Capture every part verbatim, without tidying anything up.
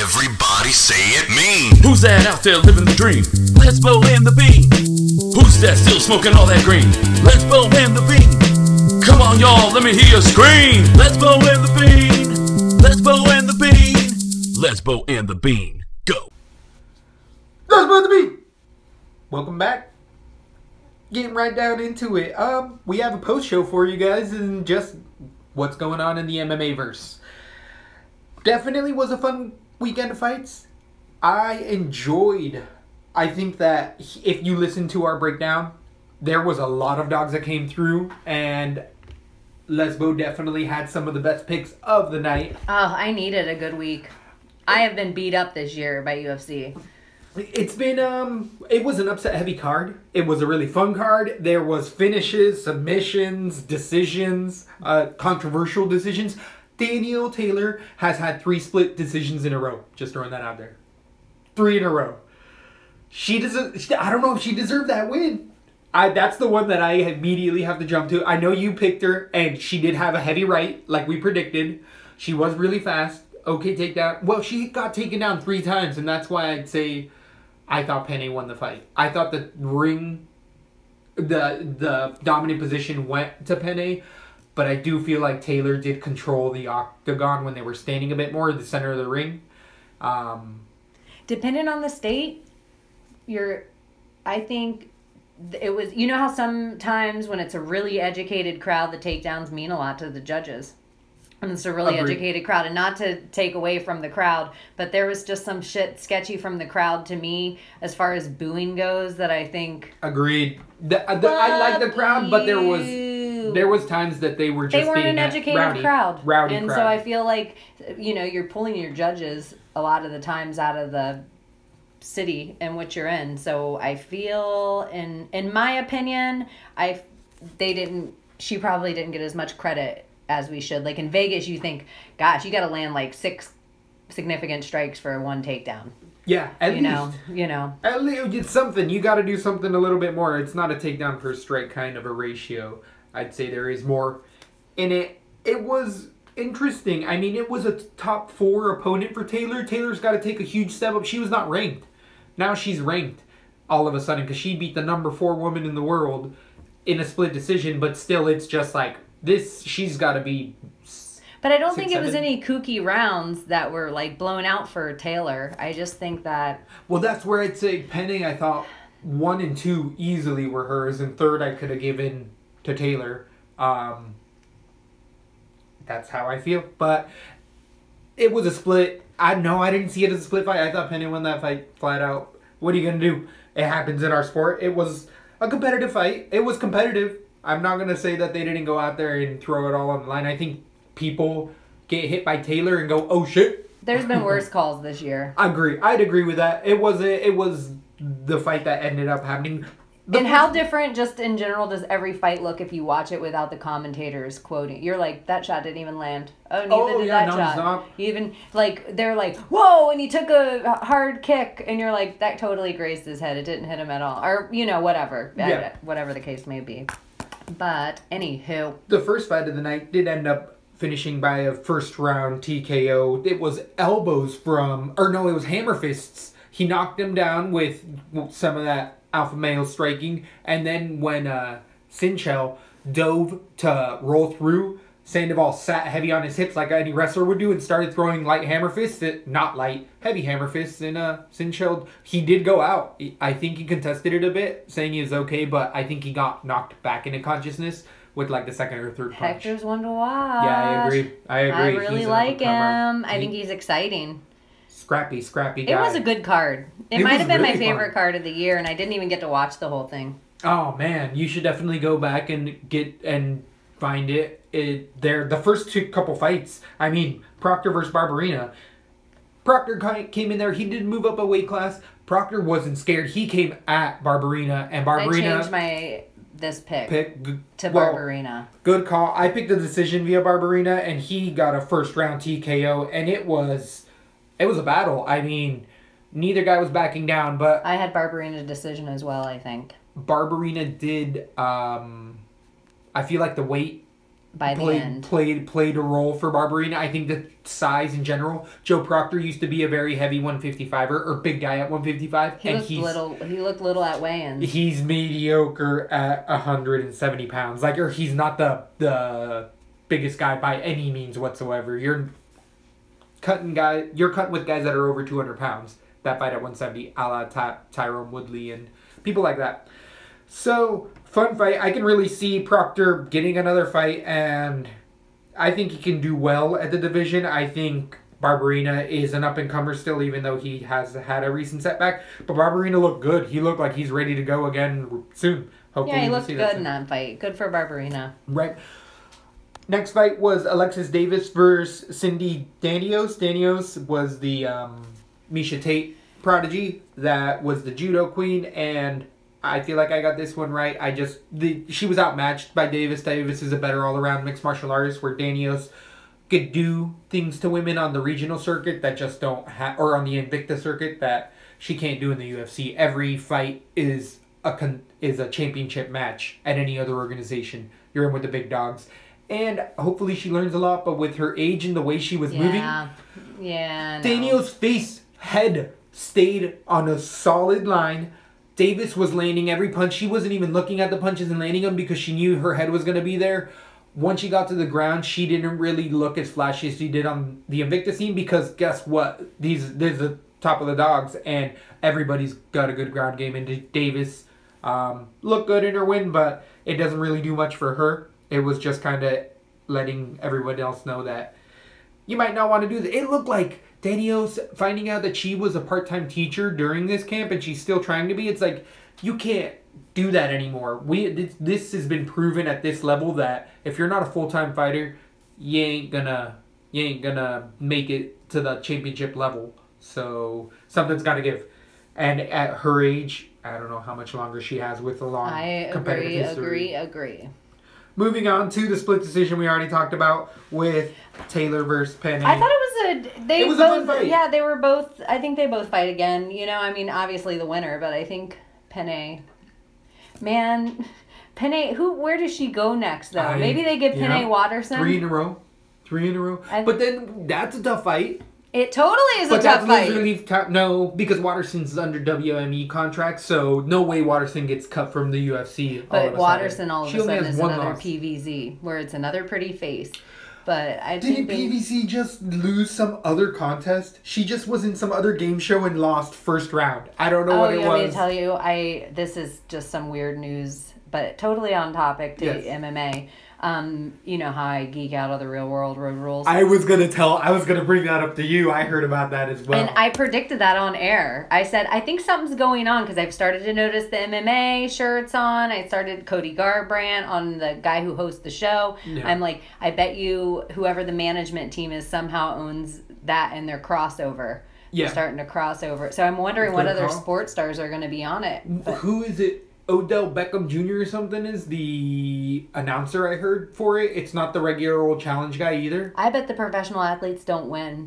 Everybody say it mean. Who's that out there living the dream? Let's blow in the bean. Who's that still smoking all that green? Let's blow in the bean. Come on, y'all, let me hear you scream. Let's blow in the bean. Let's blow in the bean. Let's blow in the bean. Go. Let's blow in the bean. Welcome back. Getting right down into it. Um, we have a post show for you guys and just what's going on in the M M A verse. Definitely was a fun weekend of fights. I enjoyed. I think that if you listen to our breakdown, there was a lot of dogs that came through, and Lesbo definitely had some of the best picks of the night. Oh, I needed a good week. I have been beat up this year by U F C. It's been, um, it was an upset heavy card. It was a really fun card. There was finishes, submissions, decisions, uh, controversial decisions. Danielle Taylor has had three split decisions in a row. Just throwing that out there. Three in a row. She doesn't, I don't know if she deserved that win. I, that's the one that I immediately have to jump to. I know you picked her, and she did have a heavy right, like we predicted. She was really fast. Okay, takedown. Well, she got taken down three times, and that's why I'd say I thought Penne won the fight. I thought the ring, the the dominant position went to Penne, but I do feel like Taylor did control the octagon when they were standing a bit more in the center of the ring. Um, Depending on the state, you're, I think it was, you know how sometimes when it's a really educated crowd, the takedowns mean a lot to the judges. And it's a really Agreed. educated crowd. And not to take away from the crowd, but there was just some shit sketchy from the crowd to me as far as booing goes that I think... Agreed. The, the, I like the crowd, but there was there was times that they were just They weren't being an educated rowdy, crowd. Rowdy and crowd. so I feel like, you know, you're pulling your judges a lot of the times out of the city in which you're in. So I feel, in in my opinion, I they didn't, she probably didn't get as much credit as we should. Like in Vegas, you think, gosh, you got to land like six significant strikes for one takedown. Yeah, at you least. know, you know. At least it's something. You got to do something a little bit more. It's not a takedown per strike kind of a ratio. I'd say there is more in it. It was interesting. I mean, it was a top four opponent for Taylor. Taylor's got to take a huge step up. She was not ranked. Now she's ranked all of a sudden because she beat the number four woman in the world in a split decision. But still, it's just like this. She's got to be. But I don't Six, think it was seven. any kooky rounds that were like blown out for Taylor. I just think that... Well, that's where I'd say Penning, I thought one and two easily were hers, and third I could have given to Taylor. Um, that's how I feel. But it was a split. I know I didn't see it as a split fight. I thought Penning won that fight flat out. What are you going to do? It happens in our sport. It was a competitive fight. It was competitive. I'm not going to say that they didn't go out there and throw it all on the line. I think people get hit by Taylor and go, oh shit. There's been worse calls this year. I agree. I'd agree with that. It was a, it was the fight that ended up happening. The And how different, just in general, does every fight look if you watch it without the commentators quoting? You're like, that shot didn't even land. Oh, neither Oh, did yeah, that no, shot. stop. Even, like, they're like, whoa, and he took a hard kick. And you're like, that totally grazed his head. It didn't hit him at all. Or, you know, whatever. Yeah. Whatever the case may be. But, anywho. The first fight of the night did end up finishing by a first round T K O. It was elbows from, or no, it was hammer fists. He knocked him down with some of that alpha male striking. And then when uh, Sinchel dove to roll through, Sandoval sat heavy on his hips like any wrestler would do and started throwing light hammer fists. At, not light, heavy hammer fists. And uh, Sinchel, he did go out. I think he contested it a bit, saying he was okay, but I think he got knocked back into consciousness with like the second or third punch. Hector's one to watch. Yeah, I agree. I agree. I really He's an like up-and-comer. him. I He- think he's exciting. Scrappy, scrappy It guy. was a good card. It, It might was have been my really favorite fun. card of the year, and I didn't even get to watch the whole thing. Oh man, you should definitely go back and get and find it. It there the first two couple fights. I mean, Proctor versus Barberina. Proctor ki- came in there. He did move up a weight class. Proctor wasn't scared. He came at Barberina, and I Barberina changed my this pick, picked g- to well, Barberina. Good call. I picked the decision via Barberina, and he got a first round T K O, and it was, it was a battle. I mean, neither guy was backing down, but I had Barberina decision as well, I think. Barberina did. Um, I feel like the weight by the played, end. Played played a role for Barberina. I think the size in general. Joe Proctor used to be a very heavy one fifty-five-er or big guy at one fifty-five. He and looked he's, little. He looked little at weigh-ins. He's mediocre at one hundred seventy pounds. Like, or he's not the the biggest guy by any means whatsoever. You're cutting guy. You're cutting with guys that are over two hundred pounds that fight at one seventy, a la Ty- Tyrone Woodley and people like that. So, fun fight. I can really see Proctor getting another fight, and I think he can do well at the division. I think Barberina is an up-and-comer still, even though he has had a recent setback. But Barberina looked good. He looked like he's ready to go again soon. Hopefully, yeah, he we'll looked see good that in that fight. Good for Barberina. Right. Next fight was Alexis Davis versus Cindy Danios. Danios was the um, Misha Tate prodigy that was the judo queen, and I feel like I got this one right. I just the she was outmatched by Davis. Davis is a better all-around mixed martial artist, where Danios could do things to women on the regional circuit that just don't have, or on the Invicta circuit that she can't do in the U F C. Every fight is a con- is a championship match at any other organization. You're in with the big dogs. And hopefully she learns a lot, but with her age and the way she was Yeah. moving, Yeah. No. Daniel's face, head stayed on a solid line. Davis was landing every punch. She wasn't even looking at the punches and landing them because she knew her head was going to be there. Once she got to the ground, she didn't really look as flashy as she did on the Invicta scene because guess what? These These are the top of the dogs, and everybody's got a good ground game. And Davis um, looked good in her win, but it doesn't really do much for her. It was just kind of letting everyone else know that you might not want to do this. It looked like Danios finding out that she was a part-time teacher during this camp and she's still trying to be. It's like, you can't do that anymore. We this, this has been proven at this level that if you're not a full-time fighter, you ain't gonna you ain't gonna make it to the championship level. So something's got to give. And at her age, I don't know how much longer she has with a long I competitive agree, history. agree, agree. Moving on to the split decision we already talked about with Taylor versus Penny. I thought it was a they It was a both fun fight. yeah they were both I think they both fight again. You know, I mean, obviously the winner, but I think Penne, man, Penne, who where does she go next though? I- Maybe they give Penne yeah. Watterson. Three in a row. Three in a row. I- but then that's a tough fight. It totally is But a tough that's fight. literally ta- no, because Watterson's under W M E contract, so no way Watterson gets cut from the U F C. all But of a Watterson sudden. all of She a only sudden has is one another loss. P V Z, where it's another pretty face. But I Didn't think they, P V C just lose some other contest? She just was in some other game show and lost first round. I don't know oh, what you it want me to was. tell you? I this is just some weird news, but totally on topic to Yes. M M A. Um, you know how I geek out on the Real World Road Rules. I was gonna tell. I was gonna bring that up to you. I heard about that as well. And I predicted that on air. I said, I think something's going on because I've started to notice the M M A shirts on. I started Cody Garbrandt on the guy who hosts the show. Yeah. I'm like, I bet you whoever the management team is somehow owns that in their crossover. Yeah. They're starting to cross over. So I'm wondering It's what gonna other call? sports stars are going to be on it. But Who is it? Odell Beckham Junior or something is the announcer I heard for it. It's not the regular old challenge guy either. I bet the professional athletes don't win.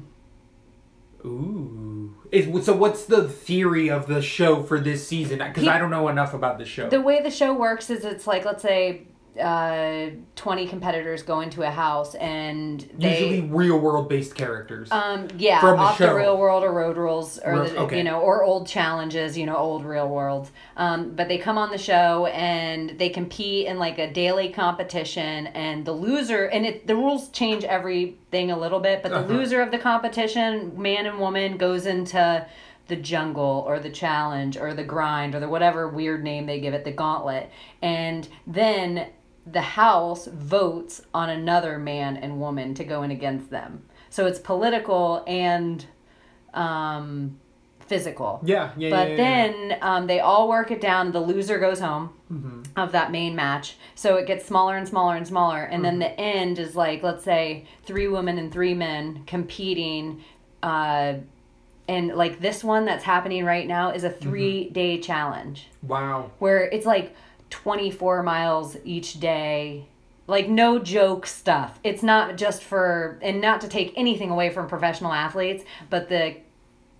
Ooh. Is, so what's the theory of the show for this season? Because He- I don't know enough about the show. The way the show works is it's like, let's say, uh, twenty competitors go into a house and they... Usually real world based characters. Um, yeah, From the off the show. real world or road rules, or Ro- the, okay. you know, or old challenges, you know, old real worlds. Um, but they come on the show and they compete in like a daily competition, and the loser, and it the rules change everything a little bit, but the Uh-huh. loser of the competition, man and woman, goes into the jungle or the challenge or the grind or the whatever weird name they give it, the gauntlet, and then the house votes on another man and woman to go in against them. So it's political and um, physical. yeah, yeah, But yeah, yeah, then um, they all work it down. The loser goes home Mm-hmm. of that main match. So it gets smaller and smaller and smaller. And Mm-hmm. then the end is like, let's say, three women and three men competing. Uh, and like this one that's happening right now is a three-day challenge Wow. where it's like twenty-four miles each day, like no joke stuff. It's not just for, and not to take anything away from professional athletes, but the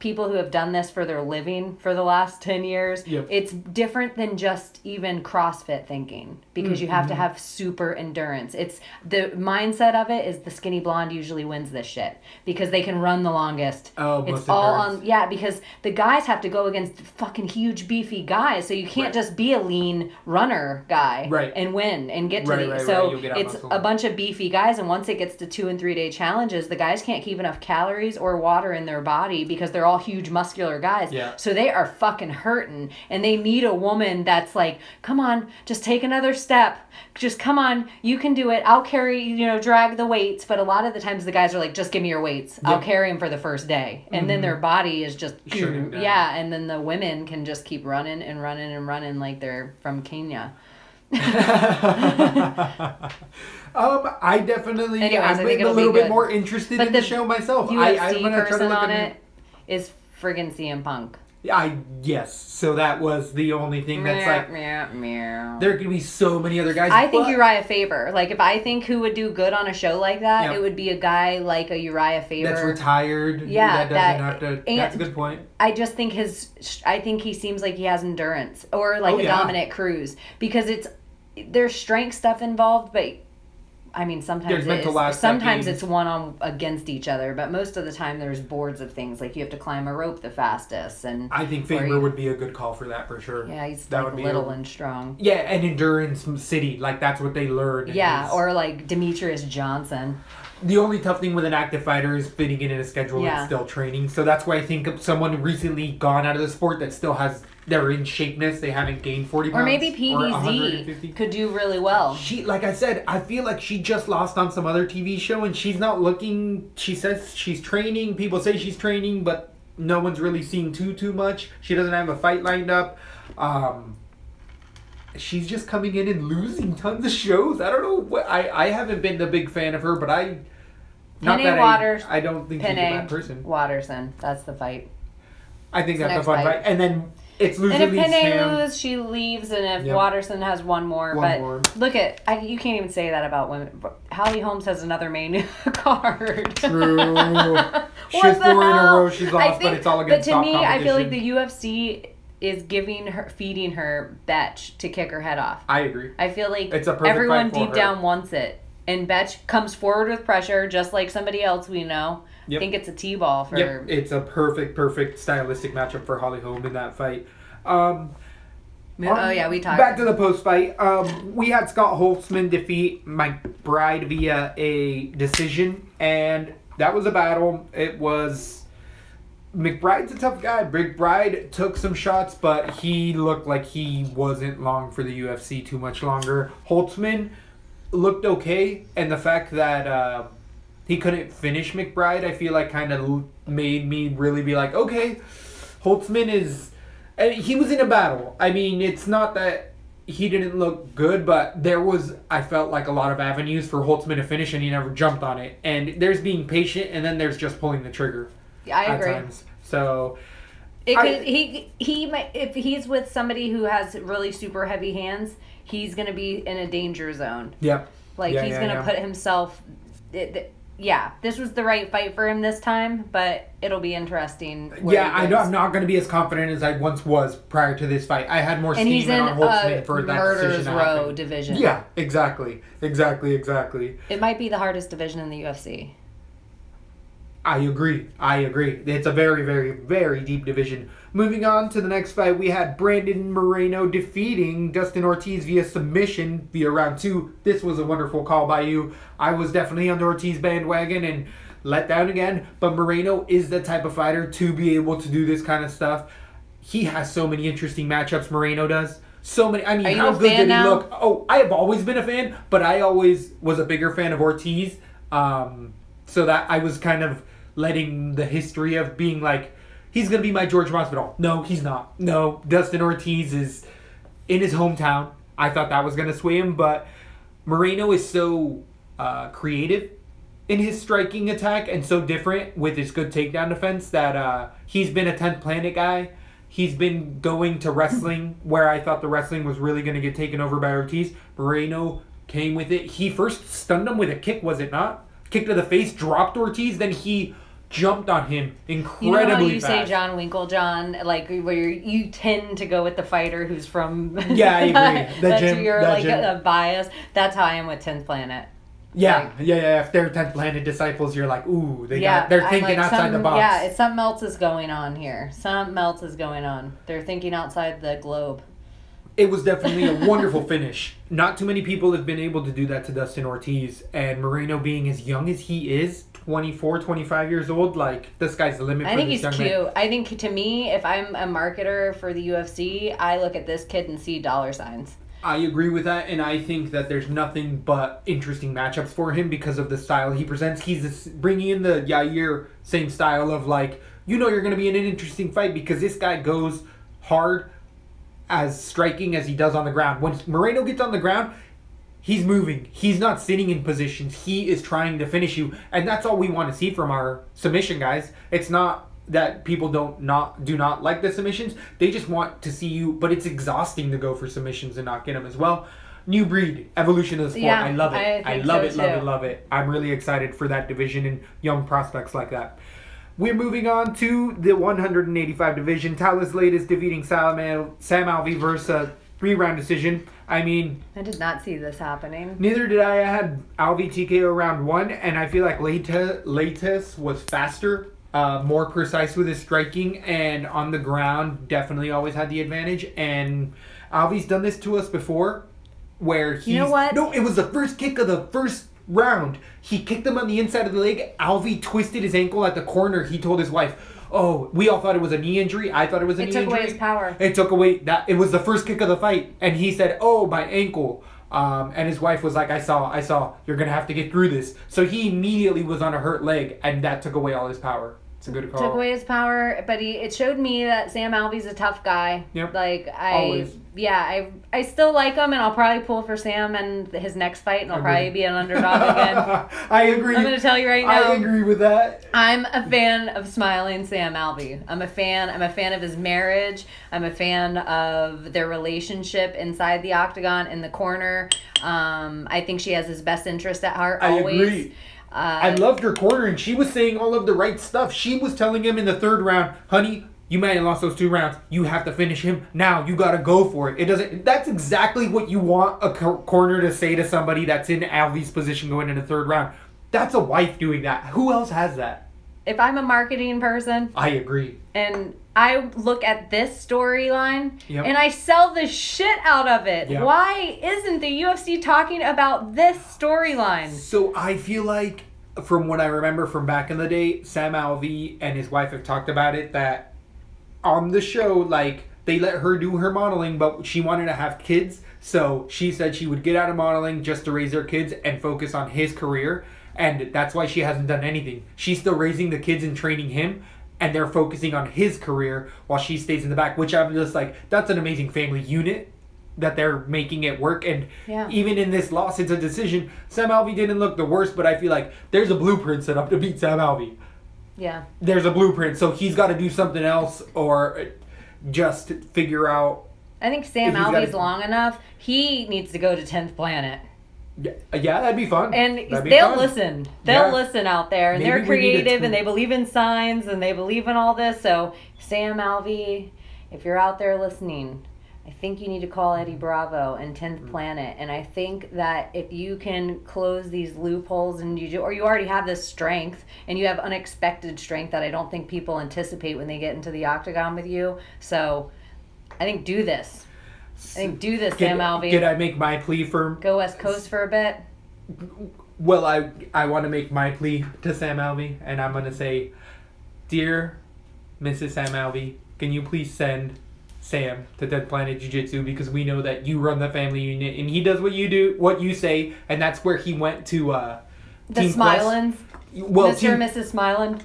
people who have done this for their living for the last ten years, Yep. it's different than just even CrossFit thinking because you have to have super endurance. It's the mindset of it is the skinny blonde usually wins this shit because they can run the longest. Oh, it's most all endurance. on yeah because the guys have to go against fucking huge beefy guys, so you can't Right. just be a lean runner guy Right. and win and get to Right, the right, so right. You'll get out it's muscle. a bunch of beefy guys, and once it gets to two and three day challenges, the guys can't keep enough calories or water in their body because they're all huge muscular guys. Yeah. So they are fucking hurting, and they need a woman that's like, come on, just take another step. Just come on, you can do it. I'll carry, you know, drag the weights. But a lot of the times the guys are like, just give me your weights. I'll Yep. carry them for the first day. And then their body is just, Shutting down. yeah. And then the women can just keep running and running and running like they're from Kenya. Um, I definitely, Anyways, I I'm think a it'll be little bit good. more interested But in the, the show myself. U I, F C I'm gonna try to person look on at it is friggin' C M Punk. I yes. So that was the only thing that's like. Meow, meow. There could be so many other guys. I think but- Uriah Faber. Like, if I think who would do good on a show like that, Yep. it would be a guy like a Uriah Faber. That's retired. Yeah, that doesn't that- have to. and- That's a good point. I just think his. I think he seems like he has endurance, or like Oh, a yeah. Dominic Cruz, because it's there's strength stuff involved, but. I mean, sometimes There's it mental is, aspect sometimes games. it's one on against each other, but most of the time there's boards of things like you have to climb a rope the fastest, and I think or Faber you- would be a good call for that for sure. yeah, he's that like would be little a- and strong. Yeah, and endurance city, like that's what they learned. Yeah, is- or like Demetrius Johnson. the only tough thing with an active fighter is fitting it in a schedule Yeah. and still training. So that's why I think of someone recently gone out of the sport that still has they're in shapeness. They haven't gained forty pounds. Or maybe P or D one hundred Z fifty. could do really well. She, like I said, I feel like she just lost on some other T V show and she's not looking. She says she's training. People say she's training, but no one's really seen too too much. She doesn't have a fight lined up. Um, she's just coming in and losing tons of shows. I don't know what I. I haven't been a big fan of her, but I. Not Penny that Waters. I, I don't think she's a Penne bad person. Watterson. That's the fight. I think the that's a next fun fight. fight. And then it's losing And if leads Penne Sam. loses, she leaves, and if Yep. Watterson has one more. One but more. look at I, you can't even say that about women. Holly Holmes has another main card. True. What She's the four in a hell? row she's lost, I but think- it's all against But to top me, I feel like competition. the U F C is giving her, feeding her Betch to kick her head off. I agree. I feel like It's a perfect everyone fight for deep her. down wants it. And Betch comes forward with pressure, just like somebody else we know. Yep. I think it's a T-ball for Yep, it's a perfect, perfect stylistic matchup for Holly Holm in that fight. Um, Oh, yeah, we talked. Back to the post fight. Um, we had Scott Holtzman defeat McBride via a decision, and that was a battle. It was. McBride's a tough guy. McBride took some shots, but he looked like he wasn't long for the U F C too much longer. Holtzman looked okay, and the fact that uh, he couldn't finish McBride, I feel like kind of made me really be like, okay, Holtzman is. And he was in a battle. I mean, it's not that he didn't look good, but there was, I felt like a lot of avenues for Holtzman to finish, and he never jumped on it. And there's being patient, and then there's just pulling the trigger. I at agree. times. So, It I- could, he he might, if he's with somebody who has really super heavy hands, he's gonna be in a danger zone. yep. Like Yeah, he's yeah, gonna yeah. put himself. It, it- yeah, this was the right fight for him this time, but it'll be interesting. where Yeah, he I know goes. I'm not going to be as confident as I once was prior to this fight. I had more And steam he's in on Holtzman a for that murderers decision to row happen. division. Yeah, exactly. Exactly, exactly. It might be the hardest division in the U F C. I agree. I agree. It's a very, very, very deep division. Moving on to the next fight, we had Brandon Moreno defeating Dustin Ortiz via submission via round two. This was a wonderful call by you. I was definitely on the Ortiz bandwagon and let down again. But Moreno is the type of fighter to be able to do this kind of stuff. He has so many interesting matchups, Moreno does. So many. I mean, Are you how a good fan did he now? look? Oh, I have always been a fan, but I always was a bigger fan of Ortiz. Um, so that I was kind of letting the history of being like, he's going to be my George Masvidal. No, he's not. No, Dustin Ortiz is in his hometown. I thought that was going to sway him, but Moreno is so uh, creative in his striking attack and so different with his good takedown defense that uh, he's been a tenth Planet guy. He's been going to wrestling where I thought the wrestling was really going to get taken over by Ortiz. Moreno came with it. He first stunned him with a kick, was it not? Kick to the face, dropped Ortiz, then he jumped on him incredibly You know how you fast. say John Winklejohn, like where you're, you tend to go with the fighter who's from. Yeah, I agree. The That's gym- your the like gym. a, a bias. That's how I am with tenth Planet. Yeah, Like- yeah, yeah. If they're tenth Planet disciples, you're like, ooh, they Yeah, got, they're I'm thinking like, outside the something- box. Yeah, it's something else is going on here. Something else is going on. They're thinking outside the globe. It was definitely a wonderful finish. Not too many people have been able to do that to Dustin Ortiz. And Moreno being as young as he is, twenty-four, twenty-five years old, like, the sky's the limit I for think this he's young cute. man. I think to me, if I'm a marketer for the U F C, I look at this kid and see dollar signs. I agree with that, and I think that there's nothing but interesting matchups for him because of the style he presents. He's this- bringing in the Yair same style of, like, you know you're going to be in an interesting fight because this guy goes hard, as striking as he does on the ground. When Moreno gets on the ground, he's moving. He's not sitting in positions. He is trying to finish you. And that's all we want to see from our submission guys. It's not that people don't not do not like the submissions. They just want to see you, but it's exhausting to go for submissions and not get them as well. New breed, evolution of the sport. Yeah, I love it. I I, think love so it, love too. it, love it. I'm really excited for that division and young prospects like that. We're moving on to the one eighty-five division. Talis Latest defeating Sam, Al- Sam Alvey versus a three-round decision. I mean, I did not see this happening. neither did I. I had Alvey T K O round one, and I feel like Late- Latest was faster, uh, more precise with his striking, and on the ground definitely always had the advantage. And Alvey's done this to us before, where he's... You know what? No, it was the first kick of the first round. He kicked him on the inside of the leg. Alvey twisted his ankle at the corner. He told his wife, oh, we all thought it was a knee injury. I thought it was a It knee took injury. away his power. It took away that. It was the first kick of the fight, and he said, "Oh, my ankle." Um, and his wife was like, "I saw, I saw. You're gonna have to get through this." So he immediately was on a hurt leg, and that took away all his power. It's a good call. Took away his power, but he it showed me that Sam Alvey's a tough guy. Yep. Like I, Always. yeah, I I still like him, and I'll probably pull for Sam and his next fight, and I'll Agree. probably be an underdog again. I agree. I'm gonna tell you right now. I agree with that. I'm a fan of smiling Sam Alvey. I'm a fan. I'm a fan of his marriage. I'm a fan of their relationship inside the octagon in the corner. Um, I think she has his best interest at heart. I always. agree. Uh, I loved her cornering. She was saying all of the right stuff. She was telling him in the third round, honey, you might have lost those two rounds. You have to finish him now. You got to go for it. It doesn't. That's exactly what you want a cor- corner to say to somebody that's in Alvey's position going in the third round. That's a wife doing that. Who else has that? if I'm a marketing person I agree. and I look at this storyline Yep. and I sell the shit out of it, Yep. why isn't the U F C talking about this storyline? So I feel like, from what I remember from back in the day, Sam Alvey and his wife have talked about it, that on the show, like, they let her do her modeling, but she wanted to have kids. So she said she would get out of modeling just to raise her kids and focus on his career. And that's why she hasn't done anything. She's still raising the kids and training him, and they're focusing on his career while she stays in the back, which I'm just like, that's an amazing family unit that they're making it work. And Yeah. even in this loss, it's a decision. Sam Alvey didn't look the worst, but I feel like there's a blueprint set up to beat Sam Alvey. Yeah. There's a blueprint, so he's got to do something else or just figure out. I think Sam He's gotta- Alvey's long enough. He needs to go to tenth Planet. Yeah, yeah, that'd be fun. And That'd be they'll fun. listen. They'll Yeah. listen out there. And Maybe they're we need a creative tool. and they believe in signs and they believe in all this. So, Sam Alvey, if you're out there listening, I think you need to call Eddie Bravo and tenth Mm-hmm. Planet. And I think that if you can close these loopholes and you do, or you already have this strength and you have unexpected strength that I don't think people anticipate when they get into the octagon with you. So, I think do this. I think do this, Can, Sam Alvey. can I make my plea for? Go West Coast for a bit. Well, I I want to make my plea to Sam Alvey, and I'm gonna say, dear Missus Sam Alvey, can you please send Sam to Dead Planet Jiu Jitsu, because we know that you run the family unit and he does what you do, what you say, and that's where he went to. Uh, The Team Quest. Smilins. Well, Mister and Team- Missus Smilin.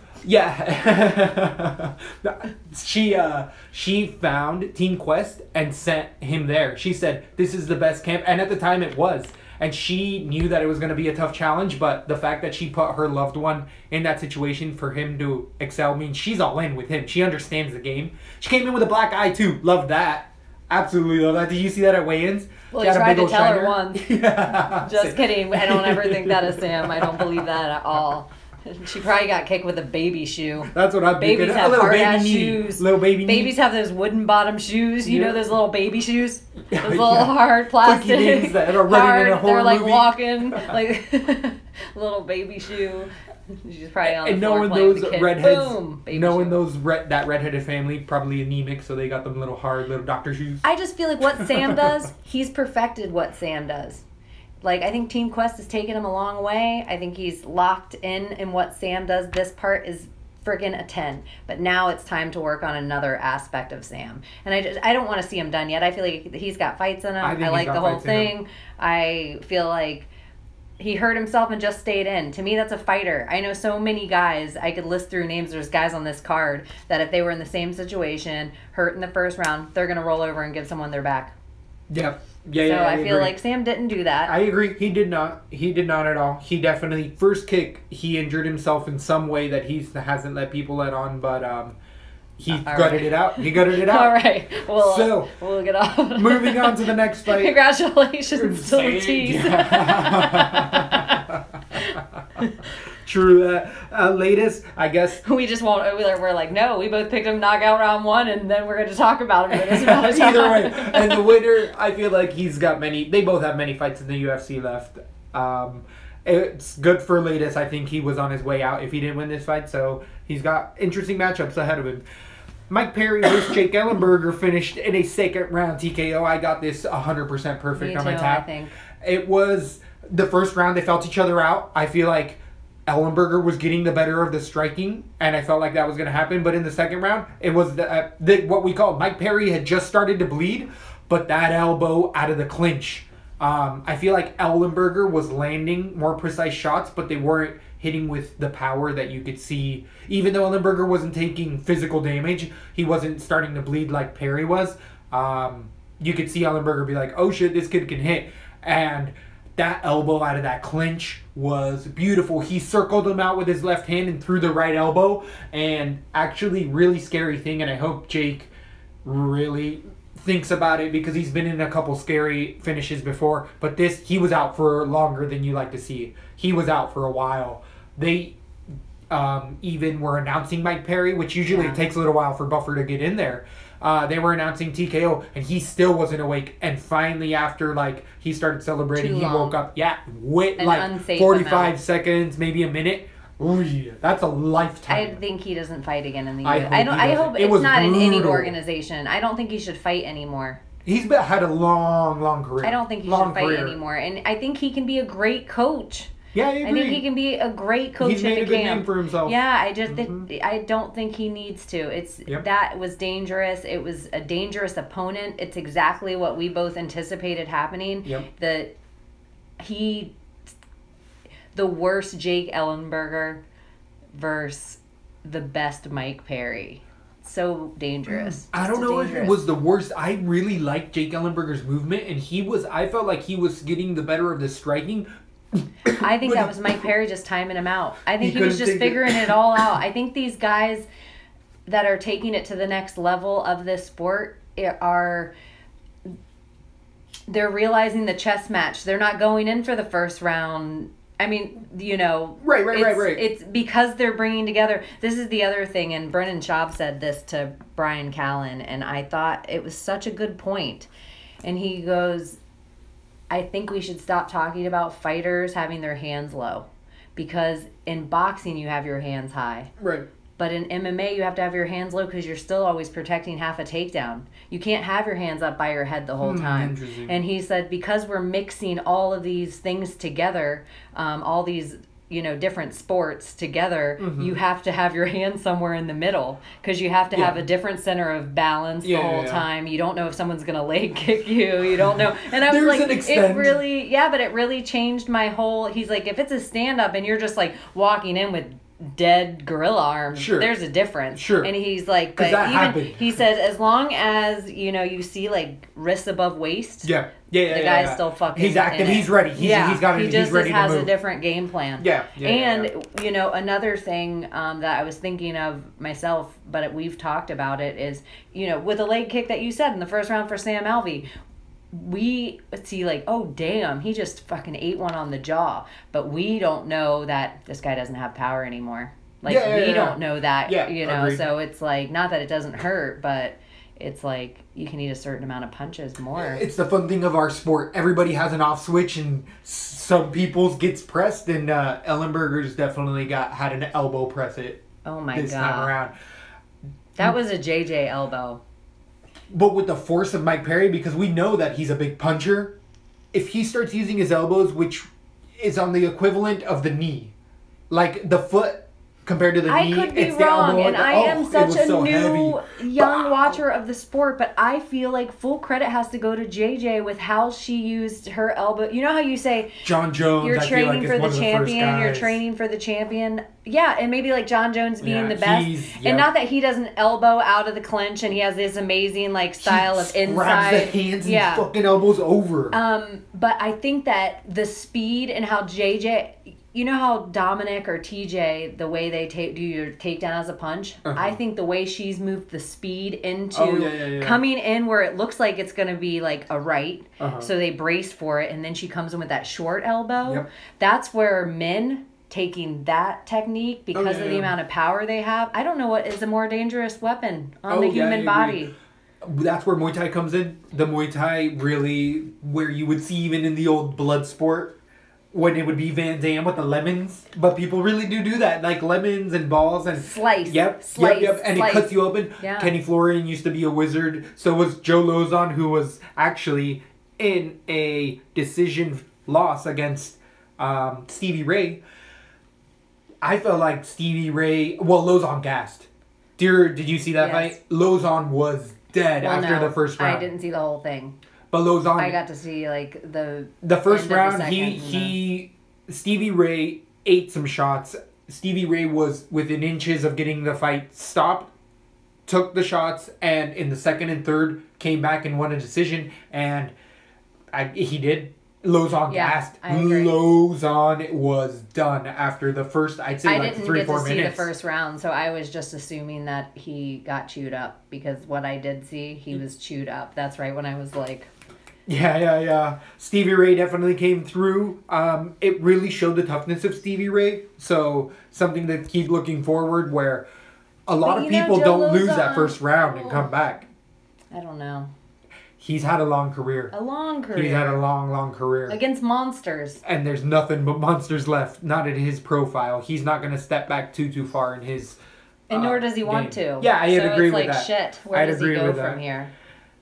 Yeah. she uh she found Team Quest and sent him there. She said, this is the best camp, and at the time it was. And she knew that it was going to be a tough challenge, but the fact that she put her loved one in that situation for him to excel means she's all in with him. She understands the game. She came in with a black eye too. Loved that. Absolutely love that. Did you see that at weigh-ins? Well, She he had a tried big to old tell her shiner. once. Yeah. Just kidding. I don't ever think that of Sam. I don't believe that at all. She probably got kicked with a baby shoe. That's what I'm Babies thinking. have a little hard baby ass knee. shoes. Little baby knee. Babies have those wooden bottom shoes. You Yeah. know those little baby shoes? Those Yeah, little yeah. hard plastic. things that are running hard, in a horror They're like movie. walking like little baby shoe. She's probably on the And floor knowing playing with those the kid. redheads, Boom, baby knowing shoe. those red, that redheaded family probably anemic, so they got them little hard little doctor shoes. I just feel like what Sam does, he's perfected what Sam does. Like, I think Team Quest has taken him a long way. I think he's locked in in what Sam does. This part is friggin' a ten. But now it's time to work on another aspect of Sam. And I, just, I don't want to see him done yet. I feel like he's got fights in him. I I, think he's like got the whole fights in him. thing. I feel like he hurt himself and just stayed in. To me, that's a fighter. I know so many guys, I could list through names, there's guys on this card that if they were in the same situation, hurt in the first round, they're going to roll over and give someone their back. Yeah, yeah, So yeah. I, feel agree. like Sam didn't do that. I agree. He did not. He did not at all. He definitely first kick. He injured himself in some way that he hasn't let people let on, but um, he All gutted right. it out. He gutted it out. All right. Well, So, we'll get off. Moving on to the next fight. Congratulations to Latisse. Yeah. True that. Uh, latest, I guess. We just won't. We're we're like, no, we both picked him knockout round one, and then we're going to talk about him for this amount of time. Either way, and the winner, I feel like he's got many. They both have many fights in the U F C left. Um, it's good for Latest. I think he was on his way out if he didn't win this fight, so he's got interesting matchups ahead of him. Mike Perry versus Jake Ellenberger finished in a second round T K O. I got this one hundred percent perfect Me on my too, tap. I think. It was the first round. They felt each other out. I feel like Ellenberger was getting the better of the striking, and I felt like that was going to happen. But in the second round, it was the, uh, the what we call Mike Perry had just started to bleed, but that elbow out of the clinch. Um, I feel like Ellenberger was landing more precise shots, but they weren't hitting with the power that you could see. Even though Ellenberger wasn't taking physical damage, he wasn't starting to bleed like Perry was. Um, you could see Ellenberger be like, oh shit, this kid can hit. And that elbow out of that clinch was beautiful. He circled him out with his left hand and threw the right elbow. And actually, really scary thing, and I hope Jake really thinks about it because he's been in a couple scary finishes before. But this, he was out for longer than you like to see. He was out for a while. They um, even were announcing Mike Perry, which usually Yeah. takes a little while for Buffer to get in there. Uh, they were announcing T K O, and he still wasn't awake. And finally, after like he started celebrating, Too he long. woke up. Yeah, wait, An like unsafe forty-five amount. seconds, maybe a minute. Ooh, yeah, that's a lifetime. I think he doesn't fight again in the U I F C. hope I don't. he I doesn't. hope It it's was not in any brutal. organization. I don't think he should fight anymore. He's been, had a long, long career. I don't think he long should fight career. anymore, and I think he can be a great coach. Yeah, I I agree. think he can be a great coach He's at made the a good camp. name for himself. Yeah, I just Mhm. think I don't think he needs to. It's Yep. that was dangerous. It was a dangerous opponent. It's exactly what we both anticipated happening. Yep. The he the worst Jake Ellenberger versus the best Mike Perry. So dangerous. I don't Just know if it dangerous. was the worst. I really liked Jake Ellenberger's movement, and he was. I felt like he was getting the better of the striking. I think But that he- was Mike Perry just timing him out. I He think he, was couldn't just take it. figuring it all out. I think these guys that are taking it to the next level of this sport are they're realizing the chess match. They're not going in for the first round. I mean, you know, Right, right, right, it's- right. It's because they're bringing together. This is the other thing, and Brennan Schaub said this to Brian Callen, and I thought it was such a good point. And he goes, I think we should stop talking about fighters having their hands low, because in boxing you have your hands high. Right. But in M M A, you have to have your hands low because you're still always protecting half a takedown. You can't have your hands up by your head the whole Hmm, time. interesting. And he said because we're mixing all of these things together, um, all these you know different sports together, Mm-hmm. you have to have your hands somewhere in the middle because you have to Yeah. have a different center of balance Yeah, the whole yeah, yeah. time. You don't know if someone's gonna leg kick you. You don't know. And I was There's like, an it extent. really, yeah, but it really changed my whole. He's like, if it's a stand up and you're just like walking in with dead gorilla arms, Sure. there's a difference. Sure. And he's like, 'Cause but that even happened. he says as long as you know you see like wrists above waist, Yeah. Yeah. Yeah. the yeah, guy's yeah. still fucking. He's active. in it. He's ready. He's, yeah, he's got it. he He's just ready has to a move. different game plan. Yeah. yeah, yeah, and yeah. you know another thing um, that I was thinking of myself, but we've talked about it is you know with the leg kick that you said in the first round for Sam Alvey. we see like, oh damn, he just fucking ate one on the jaw, but we don't know that this guy doesn't have power anymore. Like Yeah, yeah, we yeah, don't yeah. know that, Yeah, you know. agreed. So it's like, not that it doesn't hurt, but it's like you can eat a certain amount of punches more. It's the fun thing of our sport. Everybody has an off switch, and some people's gets pressed. And uh, Ellenberger's definitely got had an elbow press it Oh my this god, time around. that was a J J elbow. But with the force of Mike Perry, because we know that he's a big puncher, if he starts using his elbows, which is on the equivalent of the knee, like the foot compared to the I knee, could be it's the wrong, elbow. and I oh, am it such was a so new heavy. young Bah! watcher of the sport, but I feel like full credit has to go to J J with how she used her elbow. You know how you say John Jones, you're I feel training like, is for one the of the champion, first you're guys. training for the champion. Yeah, and maybe like John Jones being Yeah, the best. he's- And yep. not that he doesn't elbow out of the clinch and he has this amazing like style of He inside. grabs the hands and yeah. fucking elbows over. Um, but I think that the speed and how J J, you know how Dominic or T J, the way they take do your takedown as a punch. Uh-huh. I think the way she's moved the speed into Oh, yeah, yeah, yeah. coming in where it looks like it's gonna be like a right, Uh-huh. so they brace for it, and then she comes in with that short elbow. Yep. That's where men taking that technique because yeah, of the yeah. amount of power they have. I don't know what is a more dangerous weapon on Oh, the yeah, I human agree. body. That's where Muay Thai comes in. The Muay Thai really, where you would see even in the old blood sport, when it would be Van Damme with the lemons. But people really do do that, like lemons and balls and Slice. Yep, Slice. yep, yep. And slice. it cuts you open. Yeah. Kenny Florian used to be a wizard. So was Joe Lozon, who was actually in a decision loss against um, Stevie Ray. I felt like Stevie Ray. Well, Lozon gassed. Dear, did you see that Yes. fight? Lozon was dead Well, after no, the first round. I didn't see the whole thing. But Lozon, I got to see like the the first end of the round, second he and he Stevie Ray ate some shots. Stevie Ray was within inches of getting the fight stopped, took the shots, and in the second and third came back and won a decision. And I, he did. Lozon Yeah, gassed. I agree. Lozon was done after the first. I'd say I like didn't three get four to see minutes. the first round, so I was just assuming that he got chewed up because what I did see, he was chewed up. That's right when I was like, Yeah, yeah, yeah. Stevie Ray definitely came through. Um, it really showed the toughness of Stevie Ray. So something to keep looking forward where a lot But of you know, people Joe don't lose that Lozon- first round and Oh. come back. I don't know, He's had a long career. a long career He's had a long, long career. against monsters. And there's nothing but monsters left. Not in his profile. He's not going to step back too, too far in his And uh, nor does he want game. to. Yeah, I'd so agree it's with like, that. shit, where I'd does he agree go with from that. here?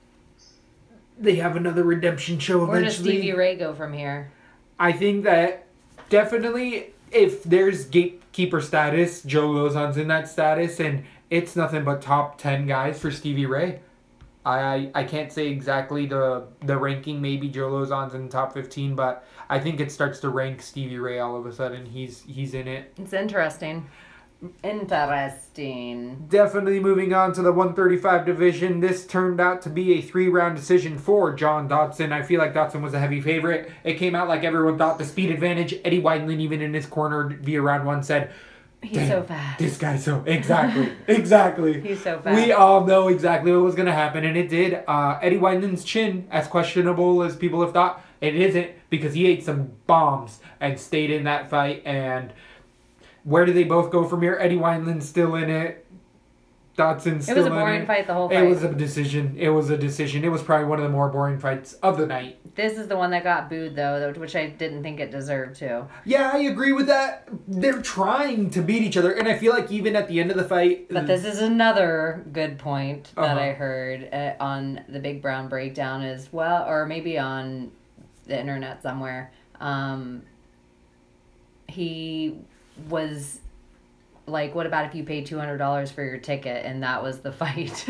They have another redemption show Where does eventually. Stevie Ray go from here? I think that definitely if there's gatekeeper status, Joe Lozon's in that status, and it's nothing but top ten guys for Stevie Ray. I, I, I can't say exactly the the ranking. Maybe Joe Lozon's in the top fifteen, but I think it starts to rank Stevie Ray all of a sudden. He's he's in it. It's interesting. Interesting. Definitely moving on to the one thirty-five division. This turned out to be a three-round decision for John Dodson. I feel like Dodson was a heavy favorite. It came out like everyone thought the speed advantage. Eddie Wineland, even in his corner via round one, said, He's "Damn, so fast. This guy's so exactly, exactly. He's so fast. We all know exactly what was going to happen, and it did. Uh, Eddie Wineland's chin, as questionable as people have thought, it isn't because he ate some bombs and stayed in that fight. And where do they both go from here? Eddie Wineland's still in it. Dodson's It still was a in boring it. fight the whole It fight. was a decision. It was a decision. It was probably one of the more boring fights of the night. This is the one that got booed though, which I didn't think it deserved to. Yeah, I agree with that. They're trying to beat each other, and I feel like even at the end of the fight, But this is another good point that Uh-huh. I heard uh, on the Big Brown Breakdown as well, or maybe on the internet somewhere. Um, he was like, what about if you paid two hundred dollars for your ticket and that was the fight?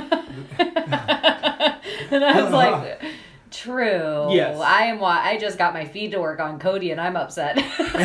And I was like, true. Yes. I am. wa- I just got my feed to work on Cody and I'm upset.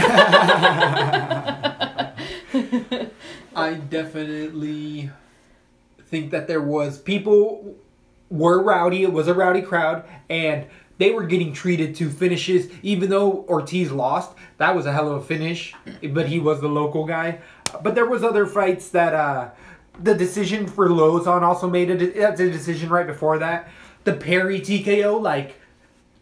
I definitely think that there was people were rowdy. It was a rowdy crowd, and they were getting treated to finishes. Even though Ortiz lost, that was a hell of a finish. But he was the local guy. But there was other fights that uh, the decision for Lozon also made a de- that's a decision right before that. The Perry T K O, like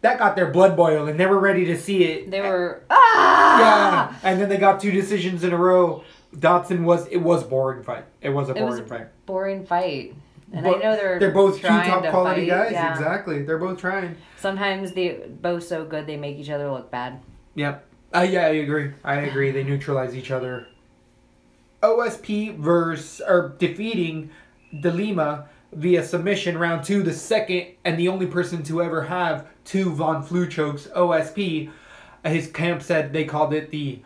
that got their blood boiling. They were ready to see it. They were ah. Yeah, and then they got two decisions in a row. Dotson was it was boring fight. It was a It boring was a fight. boring fight. And But I know they're they're both two trying top to quality fight. guys. Yeah. Exactly, they're both trying. Sometimes they both so good they make each other look bad. Yep. Uh, yeah, I agree. I agree. They neutralize each other. O S P versus or defeating DeLima via submission round two, the second and the only person to ever have two Von Flue chokes. O S P, his camp said they called it the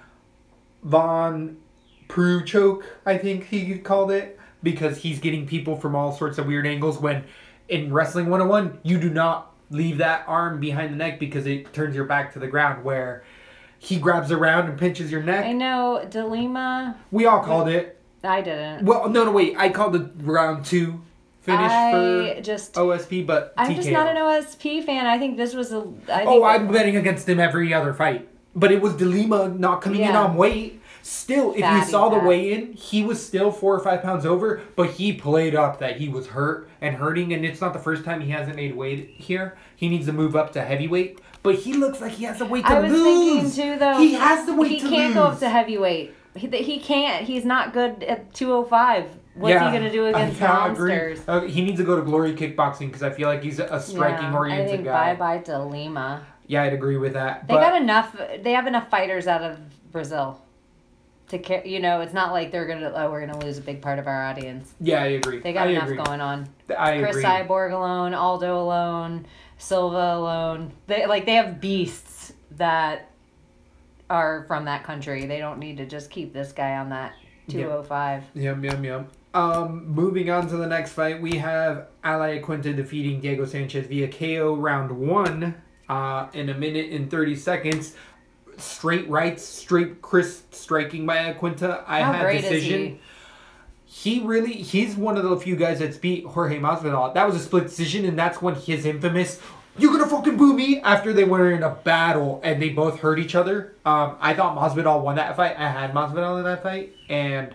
Von Prue choke. I think he called it because he's getting people from all sorts of weird angles. When in Wrestling one oh one, you do not leave that arm behind the neck because it turns your back to the ground. Where he grabs around and pinches your neck. I know DeLima. We all called it. I didn't. Well, no, no, wait. I called it round two finish I for just. O S P, but I'm T K O. just not an O S P fan. I think this was a. I think Oh, I'm betting against him every other fight. But it was DeLima not coming in Yeah. on weight. Still, if you Fatty saw the fat. weigh-in, he was still four or five pounds over, but he played up that he was hurt and hurting, and it's not the first time he hasn't made weight here. He needs to move up to heavyweight, but he looks like he has the weight to I was lose. thinking too, though. He has the weight He to can't lose. go up to heavyweight. He, he can't. He's not good at two oh five. What's he gonna do against I agree. monsters? Uh, he needs to go to Glory Kickboxing because I feel like he's a striking Yeah, oriented I think guy. bye bye to Lima. Yeah, I'd agree with that. They but got enough. They have enough fighters out of Brazil. To care, you know, it's not like they're gonna. Oh, we're gonna lose a big part of our audience. yeah, I agree. They got I enough agree. going on. I Chris agree. Cyborg alone, Aldo alone, Silva alone. They like they have beasts that are from that country. They don't need to just keep this guy on that two oh five. Yum, yum, yum. Um, moving on to the next fight, we have Ali Quinta defeating Diego Sanchez via K O round one uh, in a minute and thirty seconds. Straight rights, straight crisp striking by Quinta. I How had great decision. is He really, he's one of the few guys that's beat Jorge Masvidal. That was a split decision, and that's when his infamous, "You're gonna fucking boo me," after they were in a battle and they both hurt each other. Um, I thought Masvidal won that fight. I had Masvidal in that fight, and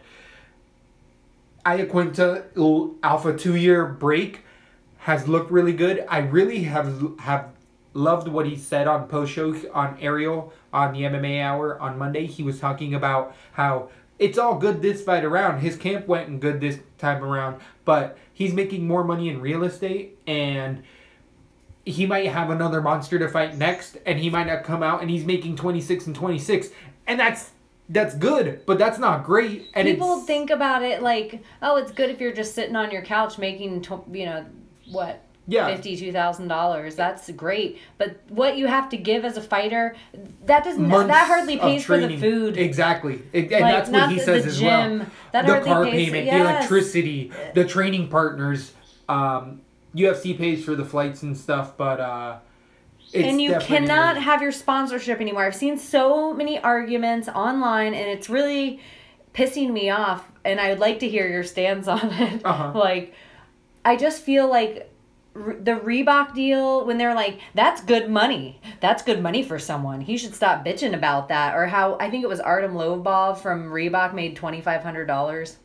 Iaquinta, Alpha two-year break, has looked really good. I really have have loved what he said on post-show on Ariel on the M M A Hour on Monday. He was talking about how it's all good this fight around. His camp went in good this time around, but he's making more money in real estate, and he might have another monster to fight next, and he might not come out, and he's making twenty-six and twenty-six, and that's that's good, but that's not great. And People it's, think about it like, oh, it's good if you're just sitting on your couch making, tw- you know, what, Yeah. fifty-two thousand dollars. That's great. But what you have to give as a fighter, that doesn't months that hardly of pays for the training. food. Exactly. It, and Like, that's what not he the- says the as gym. well. That the hardly car pays- payment, the yes. electricity, the training partners. Um, U F C pays for the flights and stuff, but uh, it's And you definitely- cannot have your sponsorship anymore. I've seen so many arguments online, and it's really pissing me off. And I would like to hear your stance on it. Uh-huh. Like, I just feel like r- the Reebok deal, when they're like, that's good money. That's good money for someone. He should stop bitching about that. Or how, I think it was Artem Lobov from Reebok made twenty-five hundred dollars.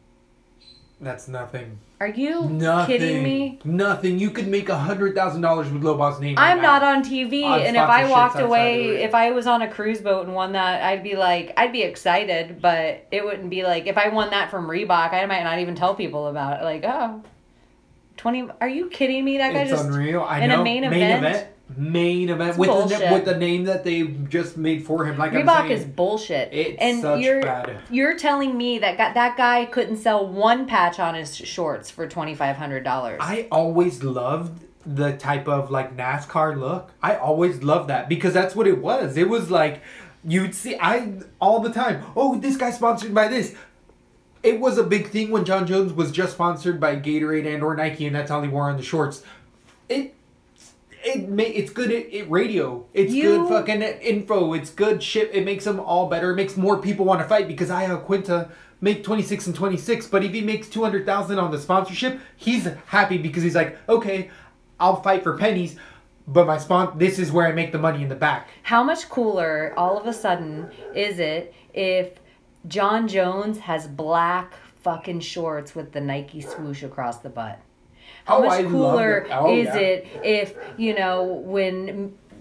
That's nothing. Are you Nothing. kidding me? Nothing. You could make a hundred thousand dollars with Lobov's name. I'm right not now. on T V, On and if I sponsorships walked outside away, of it. if I was on a cruise boat and won that, I'd be like, I'd be excited, but it wouldn't be like, if I won that from Reebok, I might not even tell people about it. Like, oh, twenty, are you kidding me? That guy It's just, unreal. I in a know. main event? Main event It's with the, bullshit. with the name that they just made for him. Like I'm Reebok saying, is bullshit. It's and such you're, bad. You're telling me that got, that guy couldn't sell one patch on his shorts for twenty-five hundred dollars. I always loved the type of like NASCAR look. I always loved that because that's what it was. It was like you'd see I all the time. Oh, this guy's sponsored by this. It was a big thing when John Jones was just sponsored by Gatorade and or Nike, and that's all he wore on the shorts. It it ma- it's good at, at radio. It's You- good fucking at info. It's good shit. It makes them all better. It makes more people want to fight because Iaquinta make twenty-six and twenty-six, but if he makes two hundred thousand on the sponsorship, he's happy because he's like, okay, I'll fight for pennies, but my spon- this is where I make the money in the back. How much cooler all of a sudden is it if John Jones has black fucking shorts with the Nike swoosh across the butt? How Oh, much I love cooler it. Oh, is yeah. it if, you know, when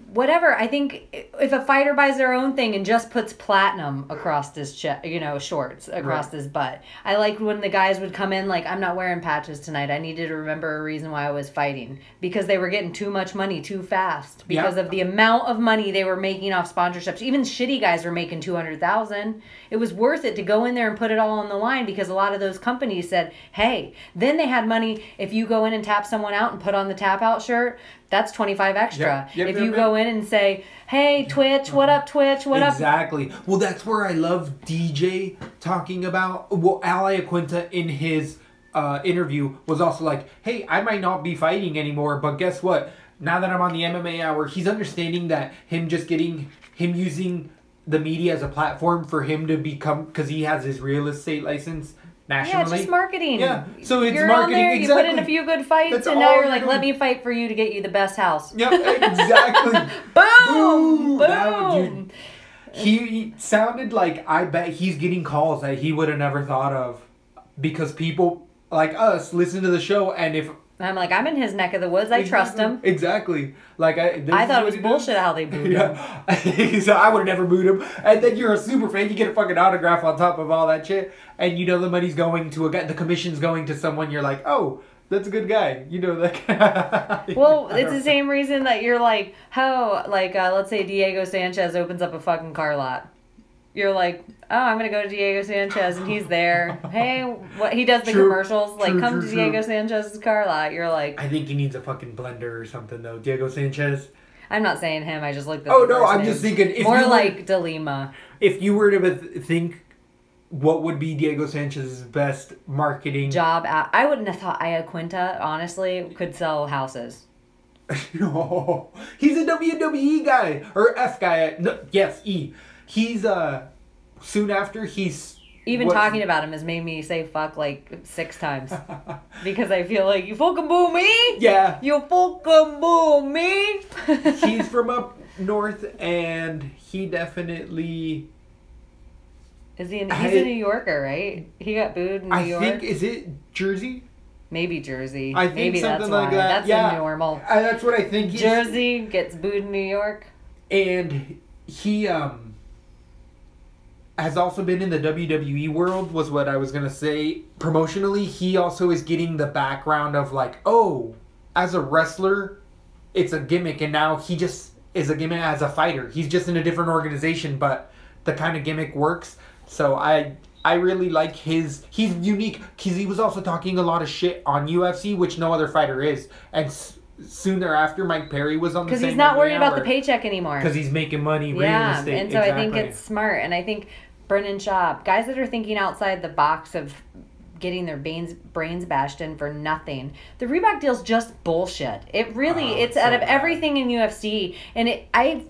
whatever. I think if a fighter buys their own thing and just puts platinum across his chest, you know, shorts across Right. his butt. I liked when the guys would come in like, I'm not wearing patches tonight. I needed to remember a reason why I was fighting, because they were getting too much money too fast because Yeah. of the amount of money they were making off sponsorships. Even shitty guys were making two hundred thousand. It was worth it to go in there and put it all on the line, because a lot of those companies said, hey, then they had money. If you go in and tap someone out and put on the tap out shirt, that's twenty-five extra. Yep, yep, if yep, you yep. go in and say, hey, Twitch, what up, Twitch, what up? Exactly. Well, that's where I love D J talking about. Well, Ali Aquinta in his uh, interview was also like, hey, I might not be fighting anymore, but guess what? Now that I'm on the M M A Hour, he's understanding that him just getting, him using the media as a platform for him to become, because he has his real estate license Yeah, nationally. it's just marketing. Yeah, so it's you're marketing, on there, you put in exactly. a few good fights, That's and now all you're you're like, let doing. me fight for you to get you the best house. Yep, exactly. Boom! Boom! That would- dude, He, he sounded like, I bet he's getting calls that he would have never thought of, because people like us listen to the show, and if I'm like, I'm in his neck of the woods. I trust him. Exactly. Like I, this I is thought it what was he does. bullshit how they booed him. Yeah. So I would have never booed him. And then you're a super fan. You get a fucking autograph on top of all that shit, and you know the money's going to a guy. The commission's going to someone. You're like, oh, that's a good guy. You know that guy. Well, it's the same reason that you're like, how, like, uh, let's say Diego Sanchez opens up a fucking car lot. You're like, oh, I'm gonna go to Diego Sanchez, and he's there. Hey, what he does the True. commercials, like, True, come true, to true. Diego Sanchez's car lot. You're like, I think he needs a fucking blender or something though. Diego Sanchez. I'm not saying him. I just looked at. Oh the no, first I'm name. just thinking if more you were, like Delima. if you were to th- think what would be Diego Sanchez's best marketing Job at, I wouldn't have thought Iaquinta, honestly, could sell houses. No, he's a W W E guy or F guy. No, yes, E. He's uh soon after he's Even what- talking about him has made me say fuck like six times. Because I feel like, you fucking boo me? Yeah, You fucking boo me? he's from up north, and he definitely. Is he in, I- he's a New Yorker, right? He got booed in New I York? think is it Jersey? Maybe Jersey. I think Maybe something that's like why. that. That's yeah, normal. I, that's what I think. He's, Jersey gets booed in New York. and he um has also been in the W W E world, was what I was gonna say. Promotionally, he also is getting the background of like, oh, as a wrestler, it's a gimmick, and now he just is a gimmick as a fighter. He's just in a different organization, but the kind of gimmick works. So I I really like his. He's unique because he was also talking a lot of shit on U F C, which no other fighter is, and. S- Soon thereafter, Mike Perry was on the Because same he's not every worried about the hour. paycheck anymore. Because he's making money, real Yeah, estate. and so I think exactly. it's smart. And I think Brennan Schaub, guys that are thinking outside the box of getting their brains brains bashed in for nothing. The Reebok deal's just bullshit. It really, Oh, it's it's out so of bad. everything in U F C. And it, I,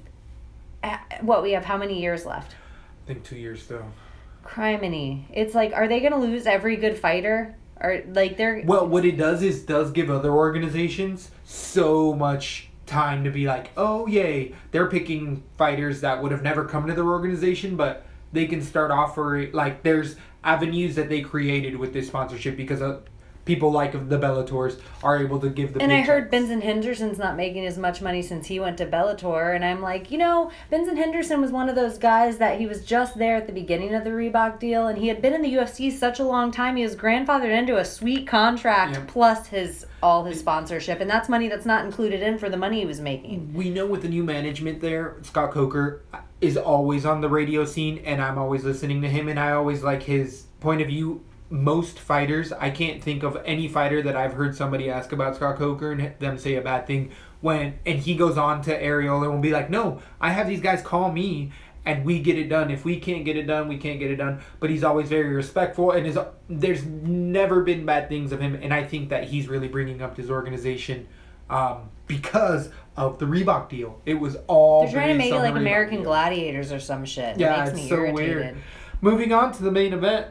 what, we have how many years left? I think two years though. Criminy. It's like, are they going to lose every good fighter? Or, like, they're... Well, what it does is does give other organizations so much time to be like, oh yay, they're picking fighters that would have never come to their organization, but they can start offering, like, there's avenues that they created with this sponsorship because of people like the Bellators are able to give the And I heard paychecks. Benson Henderson's not making as much money since he went to Bellator, and I'm like, you know, Benson Henderson was one of those guys that he was just there at the beginning of the Reebok deal, and he had been in the U F C such a long time. He was grandfathered into a sweet contract Yep. plus his all his sponsorship, and that's money that's not included in for the money he was making. We know with the new management there, Scott Coker is always on the radio scene, and I'm always listening to him, and I always like his point of view. Most fighters, I can't think of any fighter that I've heard somebody ask about Scott Coker and them say a bad thing when, and he goes on to Ariel and will be like, no, I have these guys call me and we get it done. If we can't get it done, we can't get it done. But he's always very respectful, and is there's never been bad things of him, and I think that he's really bringing up his organization um, because of the Reebok deal. It was all They're trying to based make it on the like Reebok American deal. Gladiators or some shit. Yeah, it makes it's me so irritated. weird. Moving on to the main event.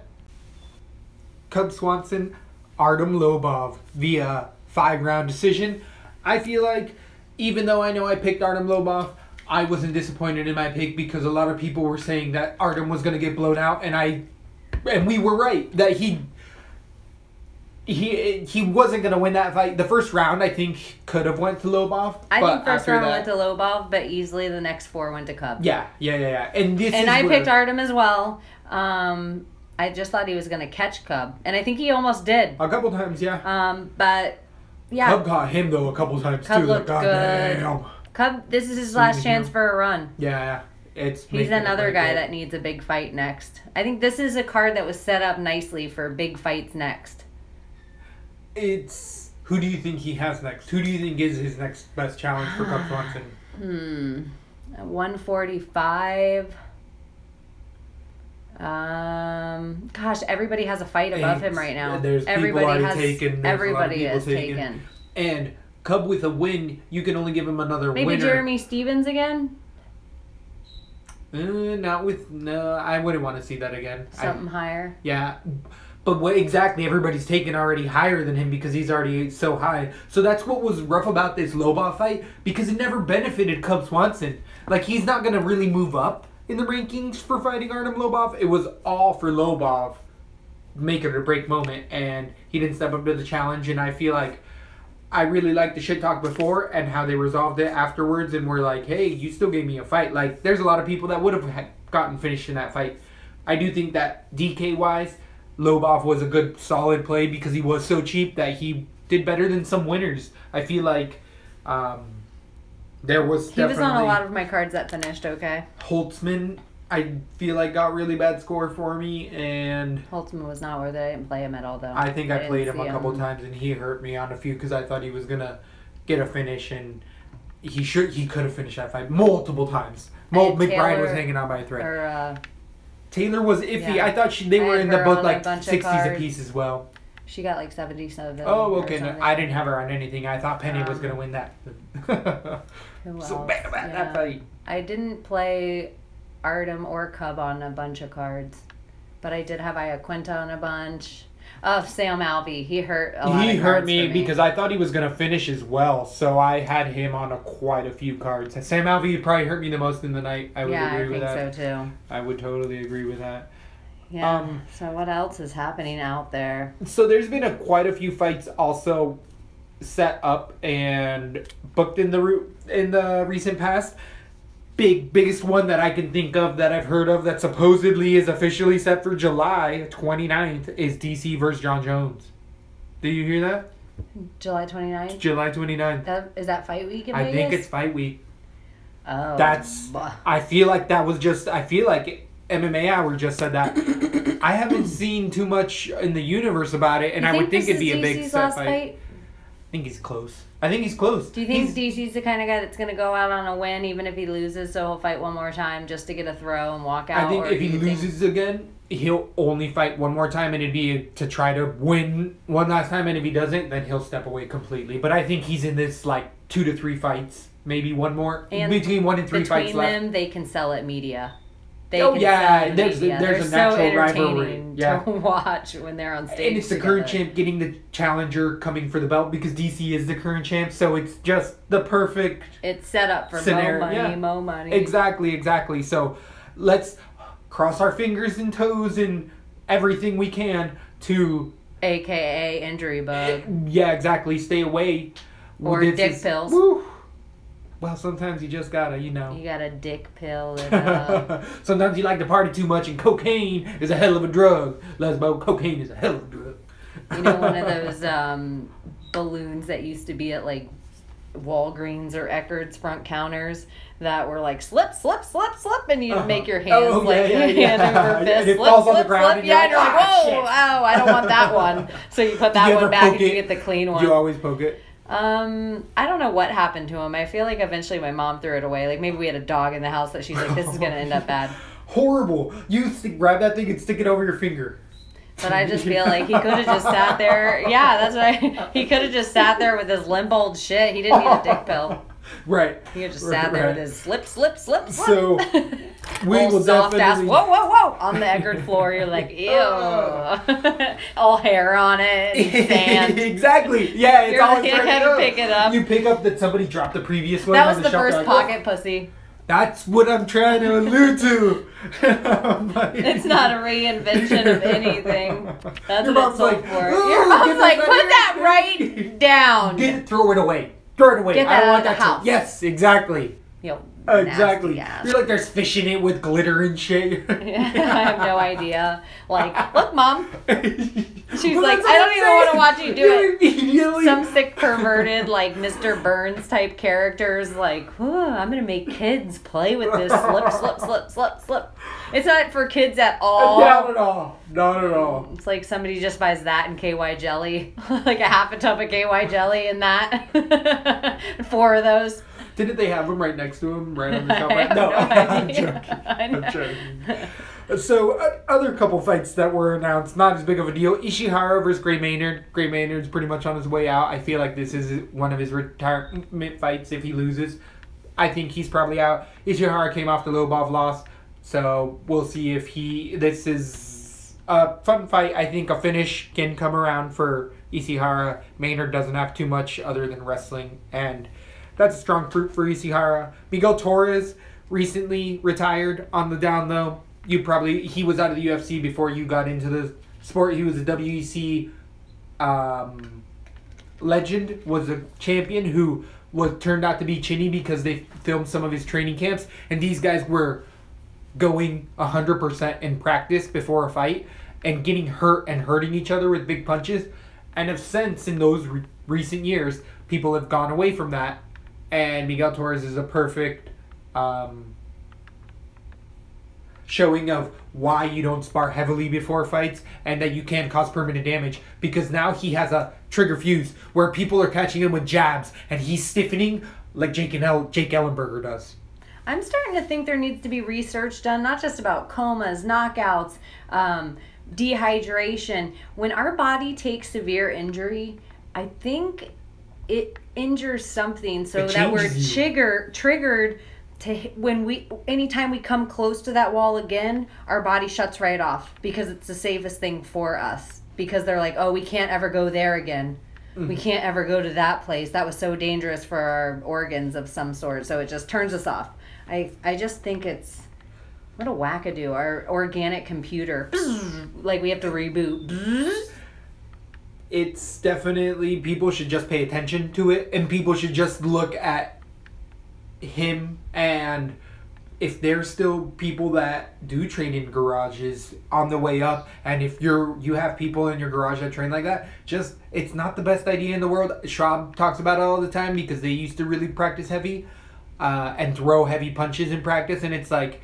Cub Swanson, Artem Lobov via five round decision. I feel like, even though I know I picked Artem Lobov, I wasn't disappointed in my pick because a lot of people were saying that Artem was going to get blown out, and I, and we were right that he he he wasn't gonna win that fight. The first round, I think, could have went to Lobov. I but think first after round that, went to Lobov, but easily the next four went to Cub. Yeah, yeah, yeah, yeah. And this And is I where- picked Artem as well. Um, I just thought he was going to catch Cub, and I think he almost did. a couple times, yeah. Um, but yeah, Cub caught him though a couple times Cub too. looked like, God good. damn. Cub. This is his Sweet last as chance you. for a run. Yeah, yeah. It's He's making or another break guy it. that needs a big fight next. I think this is a card that was set up nicely for big fights next. It's who do you think he has next? Who do you think is his next best challenge for Cub Swanson? Hmm. At one forty-five. Um. Gosh, everybody has a fight above him It's- right now. there's people everybody already has. taken, there's a lot of everybody people is taken. taken. And Cub with a win, you can only give him another Maybe winner. Jeremy Stevens again. Uh, not with no. I wouldn't want to see that again. I- Something higher. Yeah, but what exactly everybody's taken already higher than him because he's already so high. So that's what was rough about this Lobov fight because it never benefited Cub Swanson. Like he's not gonna really move up in the rankings for fighting Artem Lobov. It was all for Lobov, make it or break moment, and he didn't step up to the challenge. And I feel like I really liked the shit talk before and how they resolved it afterwards and were like, hey, you still gave me a fight. Like, there's a lot of people that would have had gotten finished in that fight. I do think that D K-wise, Lobov was a good, solid play because he was so cheap that he did better than some winners. I feel like um, there was He was definitely... on a lot of my cards that finished okay. Holtzman, I feel like, got really bad score for me, and... Holtzman was not worth it. I didn't play him at all, though. I think I, didn't played him see a couple times, and he hurt me on a few because I thought he was gonna get a finish, and he should he could have finished that fight multiple times. Mo- And McBride was Taylor- hanging on by a thread. Or, uh, Taylor was iffy. Yeah. I thought she, they I were had in the her book on a like bunch of sixties cards. apiece as well. she got like seventy-seven. Oh, or okay. No, something. I didn't have her on anything. I thought Penny was Um, gonna win that. Who so else? bad about Yeah. that fight. I didn't play Artem or Cub on a bunch of cards, but I did have Iaquinta on a bunch. Oh, Sam Alvey. He hurt a lot He of hurt cards me, for me because I thought he was gonna finish as well, so I had him on a quite a few cards. Sam Alvey probably hurt me the most in the night. I would yeah, agree I with think that. so too. I would totally agree with that. Yeah. Um, so what else is happening out there? So there's been a quite a few fights also set up and booked in the ru- in the recent past. Big biggest one that I can think of that I've heard of that supposedly is officially set for July twenty-ninth is D C versus John Jones. Did you hear that? July twenty-ninth? July twenty-ninth. That, is that fight week in I Vegas? think it's fight week. Oh. That's buh. I feel like that was just I feel like M M A Hour just said that. I haven't seen too much in the universe about it, and You I would think this it'd be is a big D C's set last fight. fight? I think he's close. I think he's close. Do you think He's- D C's the kind of guy that's going to go out on a win even if he loses, so he'll fight one more time just to get a throw and walk out? I think or if do he you think- loses again, he'll only fight one more time, and it'd be to try to win one last time. And if he doesn't, then he'll step away completely. But I think he's in this like two to three fights, maybe one more, And between one and three between fights left. them, they can sell it media. They Oh, can yeah, sell it there's- media. there's They're a so natural rivalry, entertaining yeah. to watch when they're on stage. And it's the together. current champ getting the challenger coming for the belt because D C is the current champ, so it's just the perfect It's set up for scenario. mo money, Yeah. mo money. Exactly, exactly. So let's cross our fingers and toes and everything we can to A K A injury bug. yeah, exactly. Stay away. Or This dick is- pills. Woo. Well, sometimes you just gotta, you know. You got a dick pill. It up. Sometimes you like to party too much, and cocaine is a hell of a drug. Lesbo, cocaine is a hell of a drug. You know, one of those um, balloons that used to be at like Walgreens or Eckerd's front counters that were like slip, slip, slip, slip, and you'd Uh-huh. make your hands Oh, yeah, like yeah, hand yeah. over fist, And it slip, falls on the slip, ground slip. and Yeah, you're and you're like, like, "Ah, whoa, shit." ow, I don't want that one. So you put that You one ever back poke and you it? get the clean one. You always poke it. Um, I don't know what happened to him. I feel like eventually my mom threw it away. Like maybe we had a dog in the house that she's like, this is gonna end up bad. Horrible. You stick, grab that thing and stick it over your finger. But I just feel like he could have just sat there. Yeah, that's right. He could have just sat there with his limp old shit. He didn't need a dick pill. Right. He could just Right, sat there right. with his slip, slip, slip, slip. So, we Old will soft ass, definitely... whoa, whoa, whoa, on the Eckerd floor. You're like, ew. All hair on it, and sand. Exactly. Yeah, it's You're always like, ready I to gotta go. pick it up. You pick up that somebody dropped the previous one. That on was the shelf, first you're like, pocket pussy. That's what I'm trying to allude to. Like, It's not a reinvention of anything. That's Your what mom's it's sold like, for. "Ooh, Your get mom's that like, back put right that there." right down. Get it, throw it away. Throw it away. Get I that don't out want of the that house. shit. Yes, exactly. Yo, Exactly. nasty ass. You're like there's fish in it with glitter and shit. I have no idea. Like, look, mom. She's Well, like, that's I what don't I'm even want to saying. watch you do You it. immediately- Some sick perverted, like Mister Burns type characters, like, "Huh, I'm gonna make kids play with this. Slip, slip, slip, slip, slip. It's not for kids at all. Not at all. Not at all. It's like somebody just buys that and K Y jelly, like a half a tub of K Y jelly and that. Four of those. Didn't they have them right next to him, right on the shelf? I have no, no I'm idea. joking. I know. I'm joking. So, uh, other couple fights that were announced, not as big of a deal. Ishihara versus Gray Maynard. Gray Maynard's pretty much on his way out. I feel like this is one of his retirement fights if he loses. I think he's probably out. Ishihara came off the Lobov loss, so we'll see if he... This is a fun fight. I think a finish can come around for Ishihara. Maynard doesn't have too much other than wrestling, and that's a strong fruit for Ishihara. Miguel Torres recently retired on the down low. You probably... He was out of the U F C before you got into the sport. He was a W E C um, legend, was a champion who was turned out to be chinny because they filmed some of his training camps, and these guys were going one hundred percent in practice before a fight and getting hurt and hurting each other with big punches. And have since, in those re- recent years, people have gone away from that, and Miguel Torres is a perfect um, showing of why you don't spar heavily before fights and that you can cause permanent damage, because now he has a trigger fuse where people are catching him with jabs and he's stiffening like Jake and El- Jake Ellenberger does. I'm starting to think there needs to be research done, not just about comas, knockouts, um, dehydration. When our body takes severe injury, I think it injures something so It that we're changes you. trigger triggered to hit- when we anytime we come close to that wall again, our body shuts right off because it's the safest thing for us. Because they're like, oh, we can't ever go there again. We can't ever go to that place. That was so dangerous for our organs of some sort. So it just turns us off. I I just think it's what a wackadoo. Our organic computer, like we have to reboot. It's definitely, people should just pay attention to it, and people should just look at him, and if there's still people that do train in garages on the way up, and if you're you have people in your garage that train like that, just, it's not the best idea in the world. Schwab talks about it all the time because they used to really practice heavy uh, and throw heavy punches in practice, and it's like,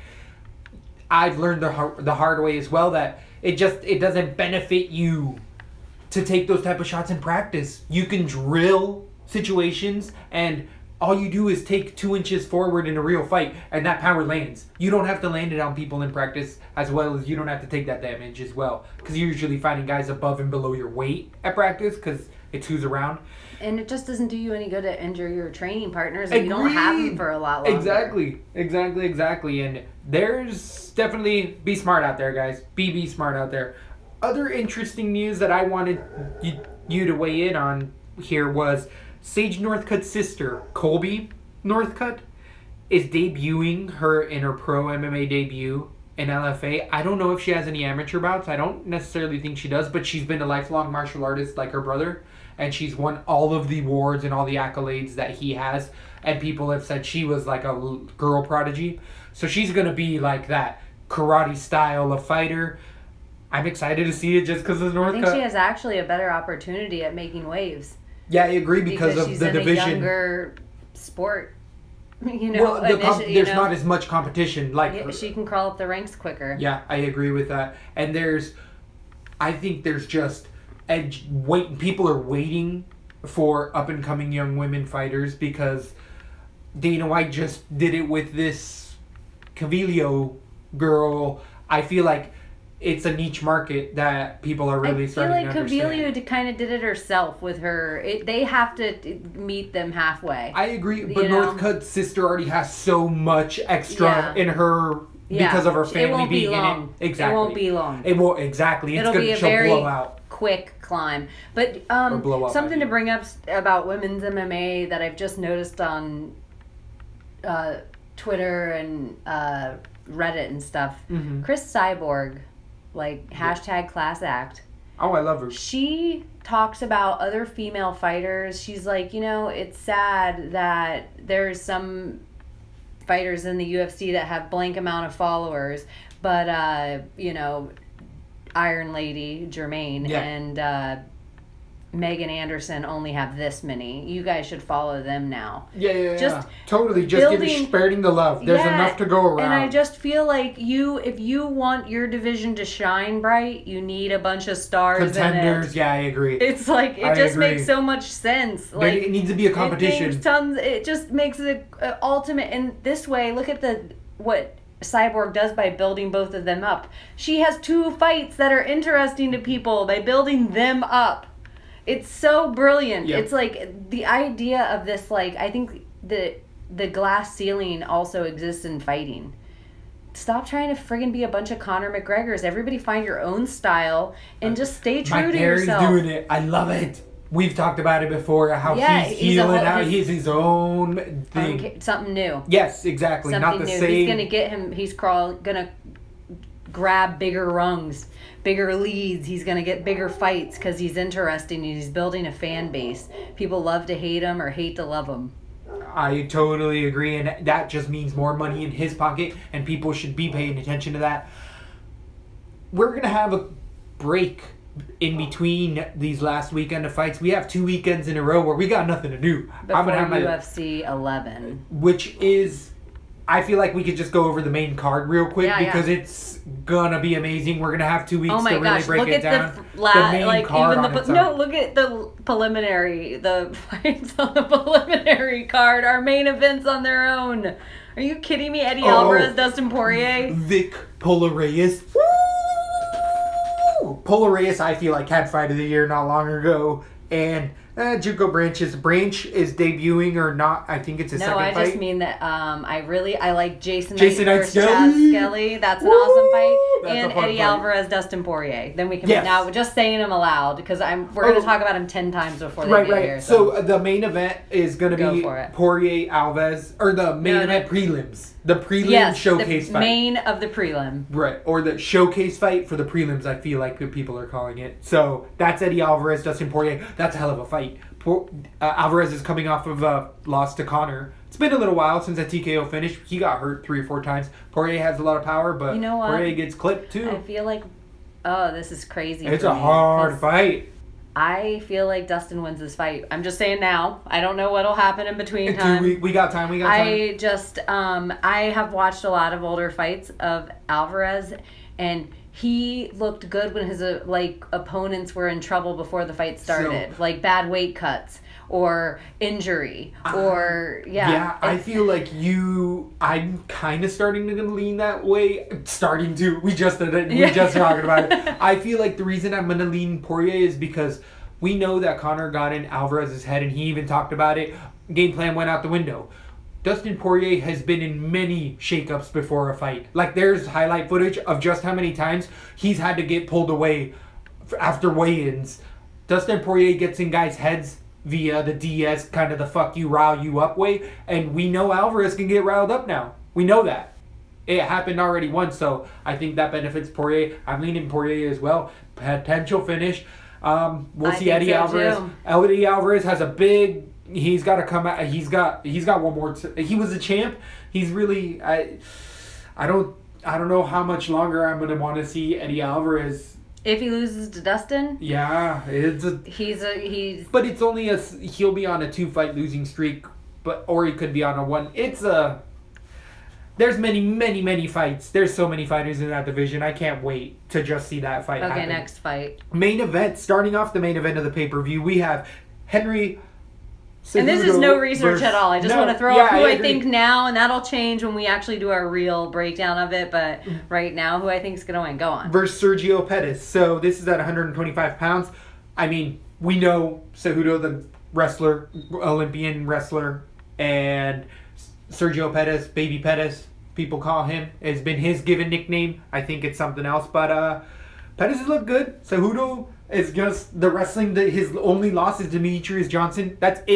I've learned the hard, the hard way as well that it just, it doesn't benefit you to take those type of shots in practice. You can drill situations, and all you do is take two inches forward in a real fight, and that power lands. You don't have to land it on people in practice, as well as you don't have to take that damage as well, because you're usually fighting guys above and below your weight at practice, because it's who's around. And it just doesn't do you any good to injure your training partners if you don't have them Agreed. for a lot longer. Exactly, exactly, exactly. And there's definitely, be smart out there, guys. Be be smart out there. Other interesting news that I wanted you, you to weigh in on here was Sage Northcutt's sister, Colby Northcutt, is debuting her in her pro M M A debut in L F A. I don't know if she has any amateur bouts. I don't necessarily think she does, but she's been a lifelong martial artist like her brother, and she's won all of the awards and all the accolades that he has, and people have said she was like a l- girl prodigy. So she's going to be like that karate style of fighter. I'm excited to see it just because of I Northcutt. think she has actually a better opportunity at making waves. Yeah, I agree because, Because of she's the in division. a younger sport. You know, well, the comp- initi- you there's know, not as much competition like yeah, her. she can crawl up the ranks quicker. Yeah, I agree with that. And there's, I think there's just edge wait. People are waiting for up and coming young women fighters because Dana White just did it with this Cavillo girl. I feel like it's a niche market that people are really I feel starting like to understand. Cavillo kind of did it herself with her. It, they have to meet them halfway. I agree, but You know? Northcutt's sister already has so much extra Yeah. in her Yeah. because of her It family won't be being long. in it. Exactly. It won't be long. It won't exactly. It's It'll gonna be a she'll very blow out. quick climb. But Or um, blow up, something I to mean. bring up s- about women's M M A that I've just noticed on uh, Twitter and uh, Reddit and stuff. Mhm. Chris Cyborg, like hashtag class act. Oh, I love her. She talks about other female fighters. She's like, you know, it's sad that there's some fighters in the U F C that have blank amount of followers, but uh, you know, Iron Lady Jermaine Yeah. and uh, Megan Anderson only have this many. You guys should follow them now. Yeah, yeah, yeah. Just totally. Just give building- it, spreading the love. There's Yeah, enough to go around. And I just feel like you, if you want your division to shine bright, you need a bunch of stars in Contenders. it. Yeah, I agree. It's like, it I just agree. makes so much sense. There- Like it needs to be a It competition. makes tons. It just makes it uh, ultimate. And this way, look at the what Cyborg does by building both of them up. She has two fights that are interesting to people by building them up. It's so brilliant. Yep. It's like the idea of this. Like I think the the glass ceiling also exists in fighting. Stop trying to friggin' be a bunch of Conor McGregors. Everybody find your own style and just stay true Mike to Perry's yourself. doing it. I love it. We've talked about it before. How Yeah, he's, he's a healing whole- out. he's- He's his own thing. Okay, something new. Yes, exactly. Something Not the new. same. He's gonna get him. He's crawl gonna grab bigger rungs, bigger leads. He's gonna get bigger fights because he's interesting and he's building a fan base. People love to hate him or hate to love him. I totally agree, and that just means more money in his pocket, and people should be paying attention to that. We're gonna have a break in between these last weekend of fights. We have two weekends in a row where we got nothing to do. Before I'm gonna have my, U F C eleven. which is, I feel like we could just go over the main card real quick Yeah, yeah. because it's gonna be amazing. We're gonna have two weeks Oh my to really gosh! break Look it at down. the f- la- main like card even the on pre- its own. no. Look at the preliminary. The fights on the preliminary card are main events on their own. Are you kidding me? Eddie Oh. Alvarez, Dustin Poirier. Vic Polarayas. Woo! Polarayas, I feel like had fight of the year not long ago, and uh, Juco Branch's Branch is debuting or not. I think it's his No, second I fight. just mean that um, I really I like Jason, Jason Knight Knight versus Skelly. Chaz Skelly. That's an Woo! awesome fight. That's a And fun Eddie fight. Alvarez, Dustin Poirier. Then we can Yes. now just saying them aloud because I'm we're Oh. gonna talk about him ten times before they Right, get right. here. So uh, the main event is going to Go be for it. Poirier Alves, or the main No, no. event prelims, the prelim yes, showcase the fight. main of the prelim. Right, or the showcase fight for the prelims, I feel like the people are calling it. So that's Eddie Alvarez, Dustin Poirier. That's a hell of a fight. Por- uh, Alvarez is coming off of a loss to Connor. It's been a little while since that T K O finish. He got hurt three or four times. Poirier has a lot of power, but You know what? Poirier gets clipped too. I feel like oh, this is crazy. It's for a me, hard 'cause fight. I feel like Dustin wins this fight. I'm just saying now. I don't know what'll happen in between Dude, time. we, we got time. We got time. I just um I have watched a lot of older fights of Alvarez, and he looked good when his uh, like opponents were in trouble before the fight started, So- like bad weight cuts or injury or yeah. Yeah, I It's- feel like you. I'm kind of starting to lean that way. Starting to. We just did it. We Yeah. just talking about it. I feel like the reason I'm gonna lean Poirier is because we know that Connor got in Alvarez's head, and he even talked about it. Game plan went out the window. Dustin Poirier has been in many shakeups before a fight. Like there's highlight footage of just how many times he's had to get pulled away f- after weigh-ins. Dustin Poirier gets in guys' heads via the D S, kind of the fuck you, rile you up way. And we know Alvarez can get riled up now. We know that. It happened already once, so I think that benefits Poirier. I'm leaning Poirier as well. Potential finish. Um, we'll I see think Eddie so, Alvarez. too. Eddie Alvarez has a big. He's got to come out. He's got. He's got one more. T- he was a champ. He's really. I. I don't. I don't know how much longer I'm gonna want to see Eddie Alvarez. If he loses to Dustin, Yeah, it's a. he's a he's But it's only a. He'll be on a two fight losing streak, but or he could be on a one. It's a. There's many, many, many fights. There's so many fighters in that division. I can't wait to just see that fight okay. happen. Next fight, Main event. Starting off the main event of the pay per view, we have Henry. and this is Cejudo no research versus- at all. I just No, want to throw yeah, up who I, agree. think now, and that'll change when we actually do our real breakdown of it. But Mm. right now, who I think is gonna win? Go on. Versus Sergio Pettis. So this is at one hundred twenty-five pounds. I mean, we know Cejudo, the wrestler, Olympian wrestler, and Sergio Pettis, Baby Pettis, people call him, has been his given nickname. I think it's something else, but uh, Pettis has looked good. Cejudo is just the wrestling. That his only loss is Demetrius Johnson. That's it.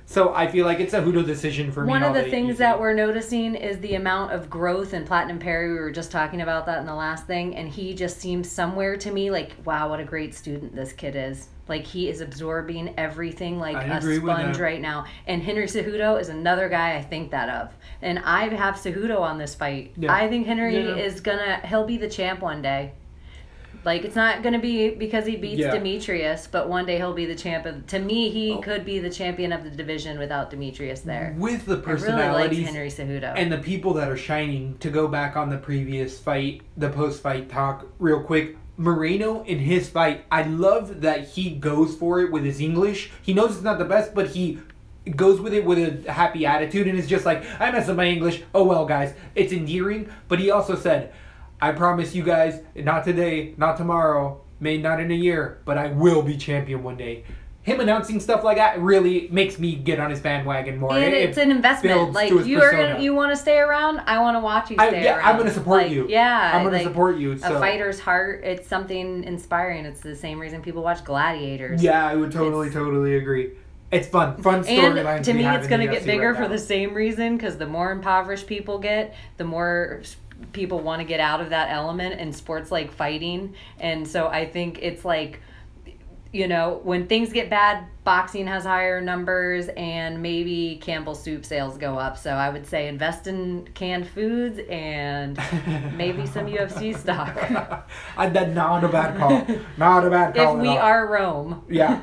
So I feel like it's a Cejudo decision for me. One of all the day, things easy. that we're noticing is the amount of growth in Platinum Perry. We were just talking about that in the last thing, and he just seems somewhere to me like, wow, what a great student this kid is. Like, he is absorbing everything like I a agree with sponge that. right now. And Henry Cejudo is another guy I think that of. And I have Cejudo on this fight. Yeah. I think Henry Yeah. is gonna, he'll be the champ one day. Like, it's not going to be because he beats Yeah. Demetrius, but one day he'll be the champ of... To me, he Oh. could be the champion of the division without Demetrius there. With the I really personalities like Henry Cejudo. and the people that are shining, to go back on the previous fight, the post-fight talk real quick, Moreno in his fight, I love that he goes for it with his English. He knows it's not the best, but he goes with it with a happy attitude and is just like, I messed up my English. Oh well, guys. It's endearing. But he also said, I promise you guys, not today, not tomorrow, maybe not in a year, but I will be champion one day. Him announcing stuff like that really makes me get on his bandwagon more. And It- it's it an investment. builds Like, to his you are persona. gonna, you want to stay around? I want to watch you I- stay yeah, around. I'm gonna support Like, you. Yeah. I'm gonna like, support you. So. A fighter's heart, it's something inspiring. It's the same reason people watch Gladiators. Yeah, I would totally, It's- totally agree. It's fun. Fun storylines. And to we me, have it's in going to the get U F C bigger right for now. the same reason, because the more impoverished people get, the more s- people want to get out of that element in sports like fighting. And so I think it's like, you know, when things get bad, boxing has higher numbers and maybe Campbell soup sales go up. So I would say invest in canned foods and maybe some U F C stock. I, that not a bad call. Not a bad call. If at we all. are Rome. Yeah.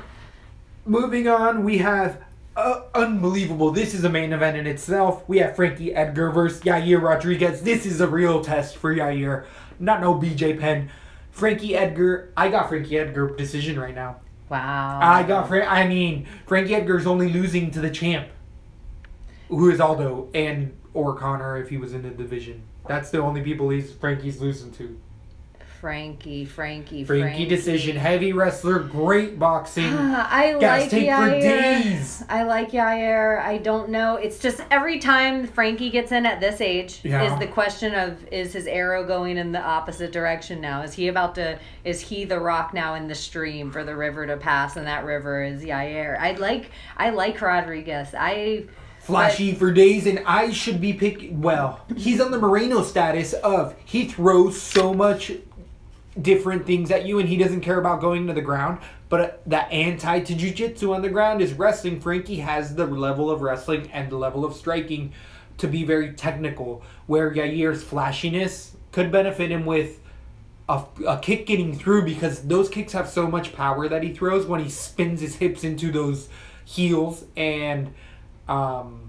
Moving on, we have uh, unbelievable. This is a main event in itself. We have Frankie Edgar versus Yair Rodriguez. This is a real test for Yair. Not no B J Penn. Frankie Edgar. I got Frankie Edgar decision right now. Wow. I got Fra- I mean, Frankie Edgar's only losing to the champ, who is Aldo, and or Connor if he was in the division. That's the only people he's Frankie's losing to. Frankie, Frankie, Frankie, Frankie. decision, heavy wrestler, great boxing. I Gas like tape for Yair. days. I like Yair. I don't know. It's just every time Frankie gets in at this age Yeah. is the question of, is his arrow going in the opposite direction now? Is he about to, is he the rock now in the stream for the river to pass, and that river is Yair? I like, I like Rodriguez. I... Flashy for days, and I should be picking. Well, he's on the Moreno status of he throws so much different things at you, and he doesn't care about going to the ground. But that anti to jiu-jitsu on the ground is wrestling. Frankie has the level of wrestling and the level of striking to be very technical, where Yair's flashiness could benefit him with a, a kick getting through, because those kicks have so much power that he throws when he spins his hips into those heels. And um,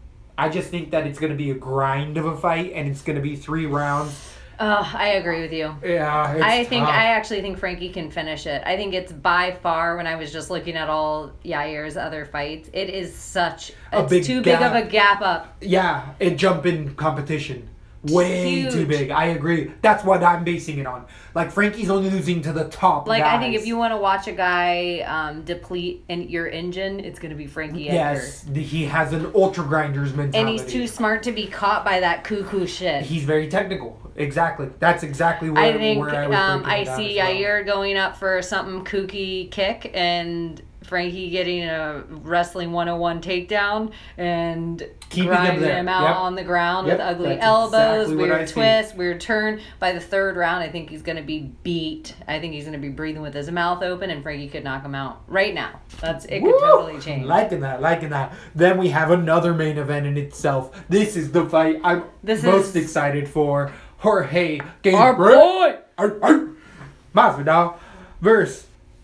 I just think that it's going to be a grind of a fight, and it's going to be three rounds. Uh, I agree with you. Yeah, it's I think tough. I actually think Frankie can finish it. I think it's by far, when I was just looking at all Yair's other fights, it is such A it's big too gap. big of a gap up. Yeah, it jump in competition. Way too Huge. big. I agree. That's what I'm basing it on. Like, Frankie's only losing to the top Like, guys. I think if you want to watch a guy um, deplete in your engine, it's going to be Frankie Edgar. Yes, the, he has an ultra grinders mentality. And he's too smart to be caught by that cuckoo shit. He's very technical. Exactly. That's exactly where I think where I, was um, breaking I it down see as well. Yair going up for something kooky kick and Frankie getting a wrestling one oh one takedown and Keeping him grinding there. him out Yep. on the ground Yep, with ugly that's elbows, exactly what I weird see. twist, weird turn. By the third round, I think he's going to be beat. I think he's going to be breathing with his mouth open, and Frankie could knock him out right now. That's it. Woo! Could totally change. Liking that, liking that. Then we have another main event in itself. This is the fight I'm This most is- excited for. Jorge Our Gabriel boy! Ar- Ar- Masvidal versus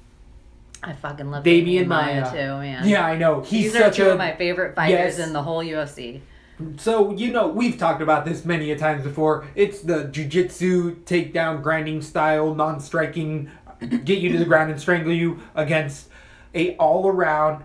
I fucking love Damian Damian Maya, Maya. too, man. Yeah, I know. He's These are such two a of my favorite fighters Yes. in the whole U F C. So, you know, we've talked about this many a times before. It's the jiu-jitsu takedown grinding style, non-striking, get you to the ground and strangle you against a all-around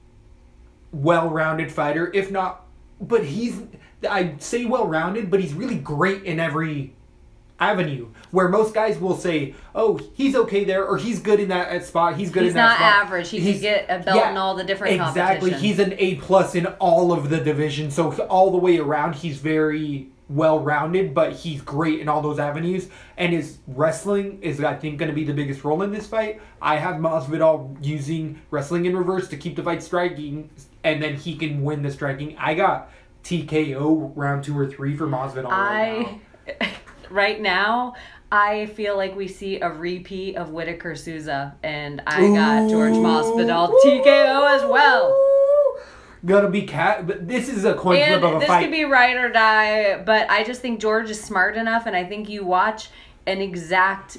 well-rounded fighter, if not, but he's, I say well-rounded, but he's really great in every avenue, where most guys will say, oh, he's okay there, or he's good in that spot, he's good He's in that not spot. average. He He's- could get a belt in all the different exactly. competitions. He's an A plus in all of the divisions, so all the way around, he's very well-rounded, but he's great in all those avenues. And his wrestling is, I think, going to be the biggest role in this fight. I have Masvidal using wrestling in reverse to keep the fight striking, and then he can win the striking. I got T K O round two or three for Masvidal right I, now. right now, I feel like we see a repeat of Whitaker Souza, and I got George Masvidal T K O as well. Gonna be cat, but this is a coin And flip of a this fight. could be right or die, but I just think George is smart enough, and I think you watch an exact.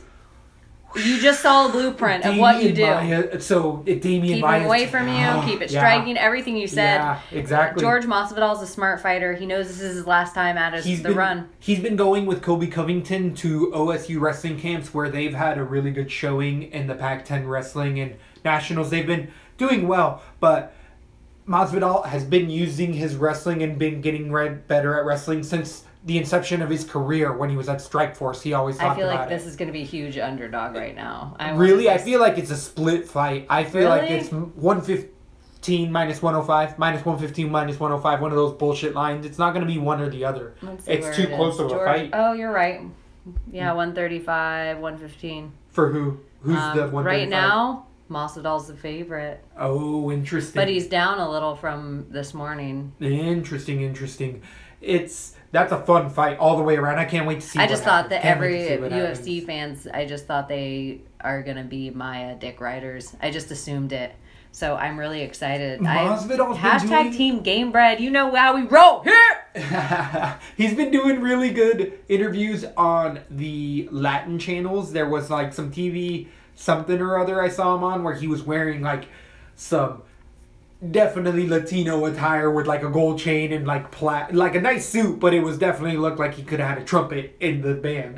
You just saw a blueprint of what you do. Maia, so Damian Keep Maia him away from you. Keep it striking. Everything you said. Yeah, exactly. George Masvidal is a smart fighter. He knows this is his last time at his, He's the been, run. He's been going with Kobe Covington to O S U wrestling camps where they've had a really good showing in the Pac ten wrestling and nationals. They've been doing well, but Masvidal has been using his wrestling and been getting red, better at wrestling since the inception of his career when he was at Strikeforce. He always talked I feel about like this it. is going to be a huge underdog right now. I Really? I want this- feel like it's a split fight. I feel like Really? it's one fifteen minus one oh five, minus one fifteen minus one oh five, one of those bullshit lines. It's not going to be one or the other. Let's see It's where too it close is. of a George- fight. Oh, you're right. Yeah, one thirty-five, one fifteen. For who? Who's Um, the one right now, Masvidal's the favorite. Oh, interesting. But he's down a little from this morning. Interesting, interesting. It's that's a fun fight all the way around. I can't wait to see. I what just thought happens. that Can't wait every to see what U F C happens. fans, I just thought they are going to be Maya Dick Riders. I just assumed it. So I'm really excited. Masvidal's been Hashtag doing- Team Game Bread. You know how we roll here. He's been doing really good interviews on the Latin channels. There was like some T V something or other I saw him on where he was wearing like some definitely Latino attire with like a gold chain and like pla- like a nice suit, but it was definitely looked like he could have had a trumpet in the band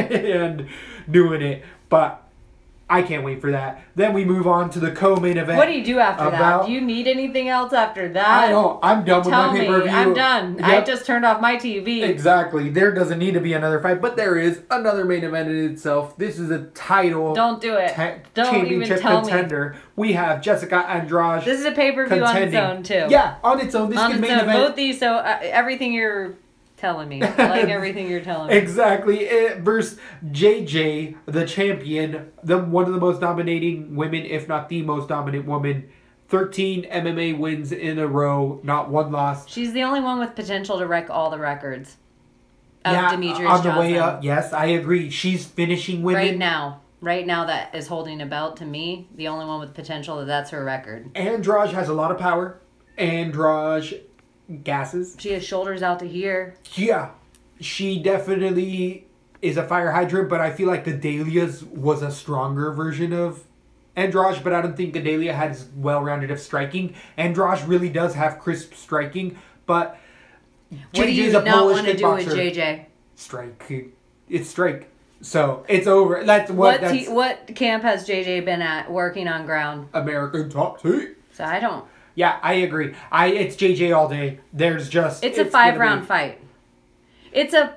and doing it. But I can't wait for that. Then we move on to the co-main event. What do you do after about- that? Do you need anything else after that? I know. I'm done with Tell my me. pay-per-view. I'm done. I Yep. just turned off my T V. Exactly. There doesn't need to be another fight, but there is another main event in itself. This is a title Don't do it. ta- Don't even championship tell me. contender. We have Jessica Andrade This is a pay-per-view on its contending. own, too. Yeah, on its own. This on is its main own. event. Both these, so uh, everything you're telling me. I like everything you're telling me. Exactly. It, versus J J, the champion, the one of the most dominating women, if not the most dominant woman. thirteen M M A wins in a row, not one loss. She's the only one with potential to wreck all the records of yeah, Demetrius on the Johnson. way up. Yes, I agree. She's finishing women. Right now. Right now that is holding a belt to me. The only one with potential that that's her record. Andrade has a lot of power. Andrade gases. She has shoulders out to here. Yeah, she definitely is a fire hydrant, but I feel like Gedalia's was a stronger version of Andrade, but I don't think Gedalia had as well-rounded of striking. Andrade really does have crisp striking, but What do J J's you a not Polish want to do with kickboxer. J J? Strike. It's strike. So, it's over. That's what, What that's te- what camp has J J been at working on ground? American top two. So I don't. Yeah, I agree. I It's J J all day. There's just... It's, a gonna five be- round fight. It's a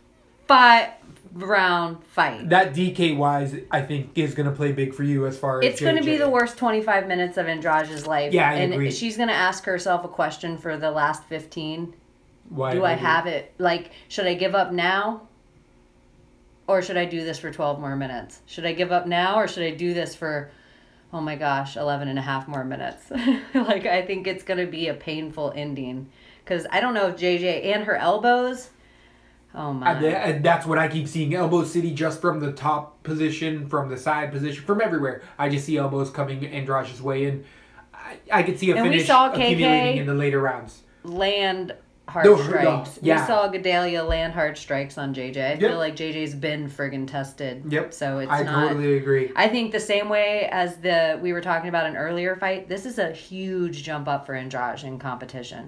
five round fight. That D K wise, I think, is going to play big for you as far as It's going to J J. be the worst twenty-five minutes of Andrade's life. Yeah, I and agree. she's going to ask herself a question for the last fifteen. Why Do I have it? Like, should I give up now? Or should I do this for twelve more minutes? Should I give up now or should I do this for, oh my gosh, eleven and a half more minutes? Like, I think it's going to be a painful ending. Because I don't know if J J and her elbows. Oh my. And tha- and that's what I keep seeing. Elbow City just from the top position, from the side position, from everywhere. I just see elbows coming Andrade's way, and I, I could see a And we finish saw K K accumulating in the later rounds. Land hard No, no, strikes. yeah. We saw Gedalia land hard strikes on J J. I Yep. feel like J J's been friggin' tested. Yep. So it's I not. totally agree. I think the same way as the we were talking about an earlier fight, this is a huge jump up for Andrade in competition.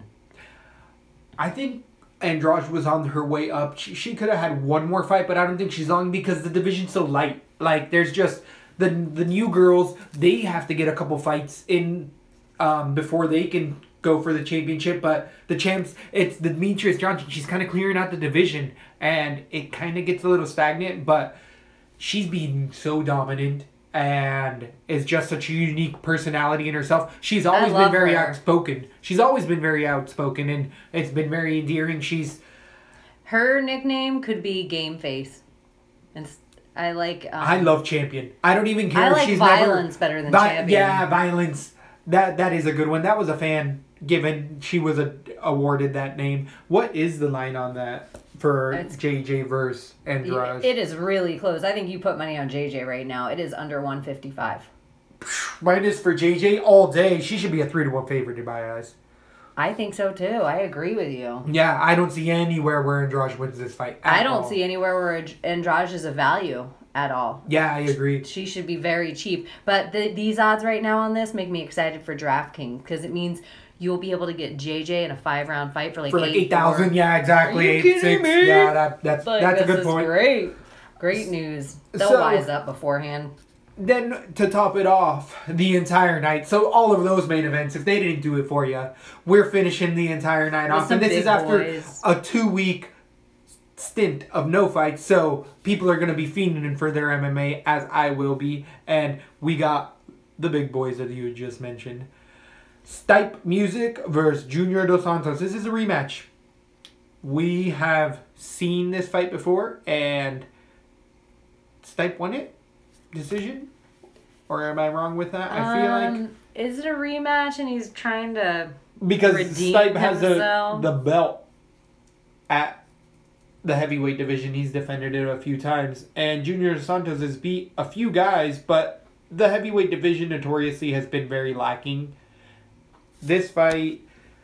I think Andrade was on her way up. She, she could have had one more fight, but I don't think she's on because the division's so light. Like, there's just the the new girls. They have to get a couple fights in um, before they can go for the championship. But the champs, it's the Demetrius Johnson. She's kind of clearing out the division, and it kind of gets a little stagnant. But she's being so dominant and is just such a unique personality in herself. She's always been love very her. outspoken. She's always been very outspoken, and it's been very endearing. She's Her nickname could be Game Face. And s- I like. Um, I love Champion. I don't even care I if like she's Violence never, better than Vi- Champion. Yeah, Violence. That that is a good one. That was a fan given. She was a, awarded that name. What is the line on that for It's- J J versus Andrade? It is really close. I think you put money on J J right now. It is under one fifty-five. Mine is for J J all day. She should be a three to one favorite in my eyes. I think so too. I agree with you. Yeah, I don't see anywhere where Andrade wins this fight. at I don't all. see anywhere where Aj- Andrade is a value at all. Yeah, I agree. She should be very cheap. But the, these odds right now on this make me excited for DraftKings because it means you'll be able to get J J in a five round fight for like For like eight eight thousand, yeah, exactly. Are you eight kidding six. me? Yeah, that, that's Like, that's a this good is point. Great, great news. They'll So- wise up beforehand. Then to top it off, the entire night. So all of those main events, if they didn't do it for you, we're finishing the entire night With off, some and this big is after boys. a two week stint of no fights. So people are going to be fiending for their M M A, as I will be, and we got the big boys that you just mentioned. Stipe Music versus Junior Dos Santos. This is a rematch. We have seen this fight before, and Stipe won it. Decision? Or am I wrong with that? I feel like Um, is it a rematch and he's trying to because redeem Stipe has the himself? the belt at the heavyweight division. He's defended it a few times, and Junior Santos has beat a few guys, but the heavyweight division notoriously has been very lacking. This fight,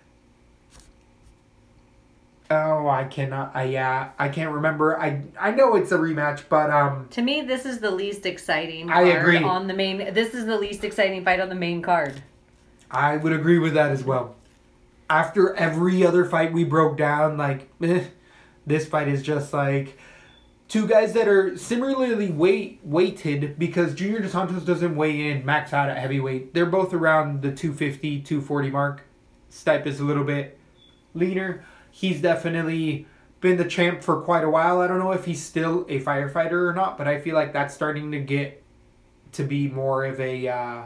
oh, I cannot. I yeah, I can't remember. I I know it's a rematch, but um. To me, this is the least exciting I card agree. on the main. This is the least exciting fight on the main card. I would agree with that as well. After every other fight we broke down, like, eh, this fight is just like two guys that are similarly weight weighted because Junior Dos Santos doesn't weigh in max out at heavyweight. They're both around the two fifty, two forty mark. Stipe is a little bit leaner. He's definitely been the champ for quite a while. I don't know if he's still a firefighter or not, but I feel like that's starting to get to be more of a uh,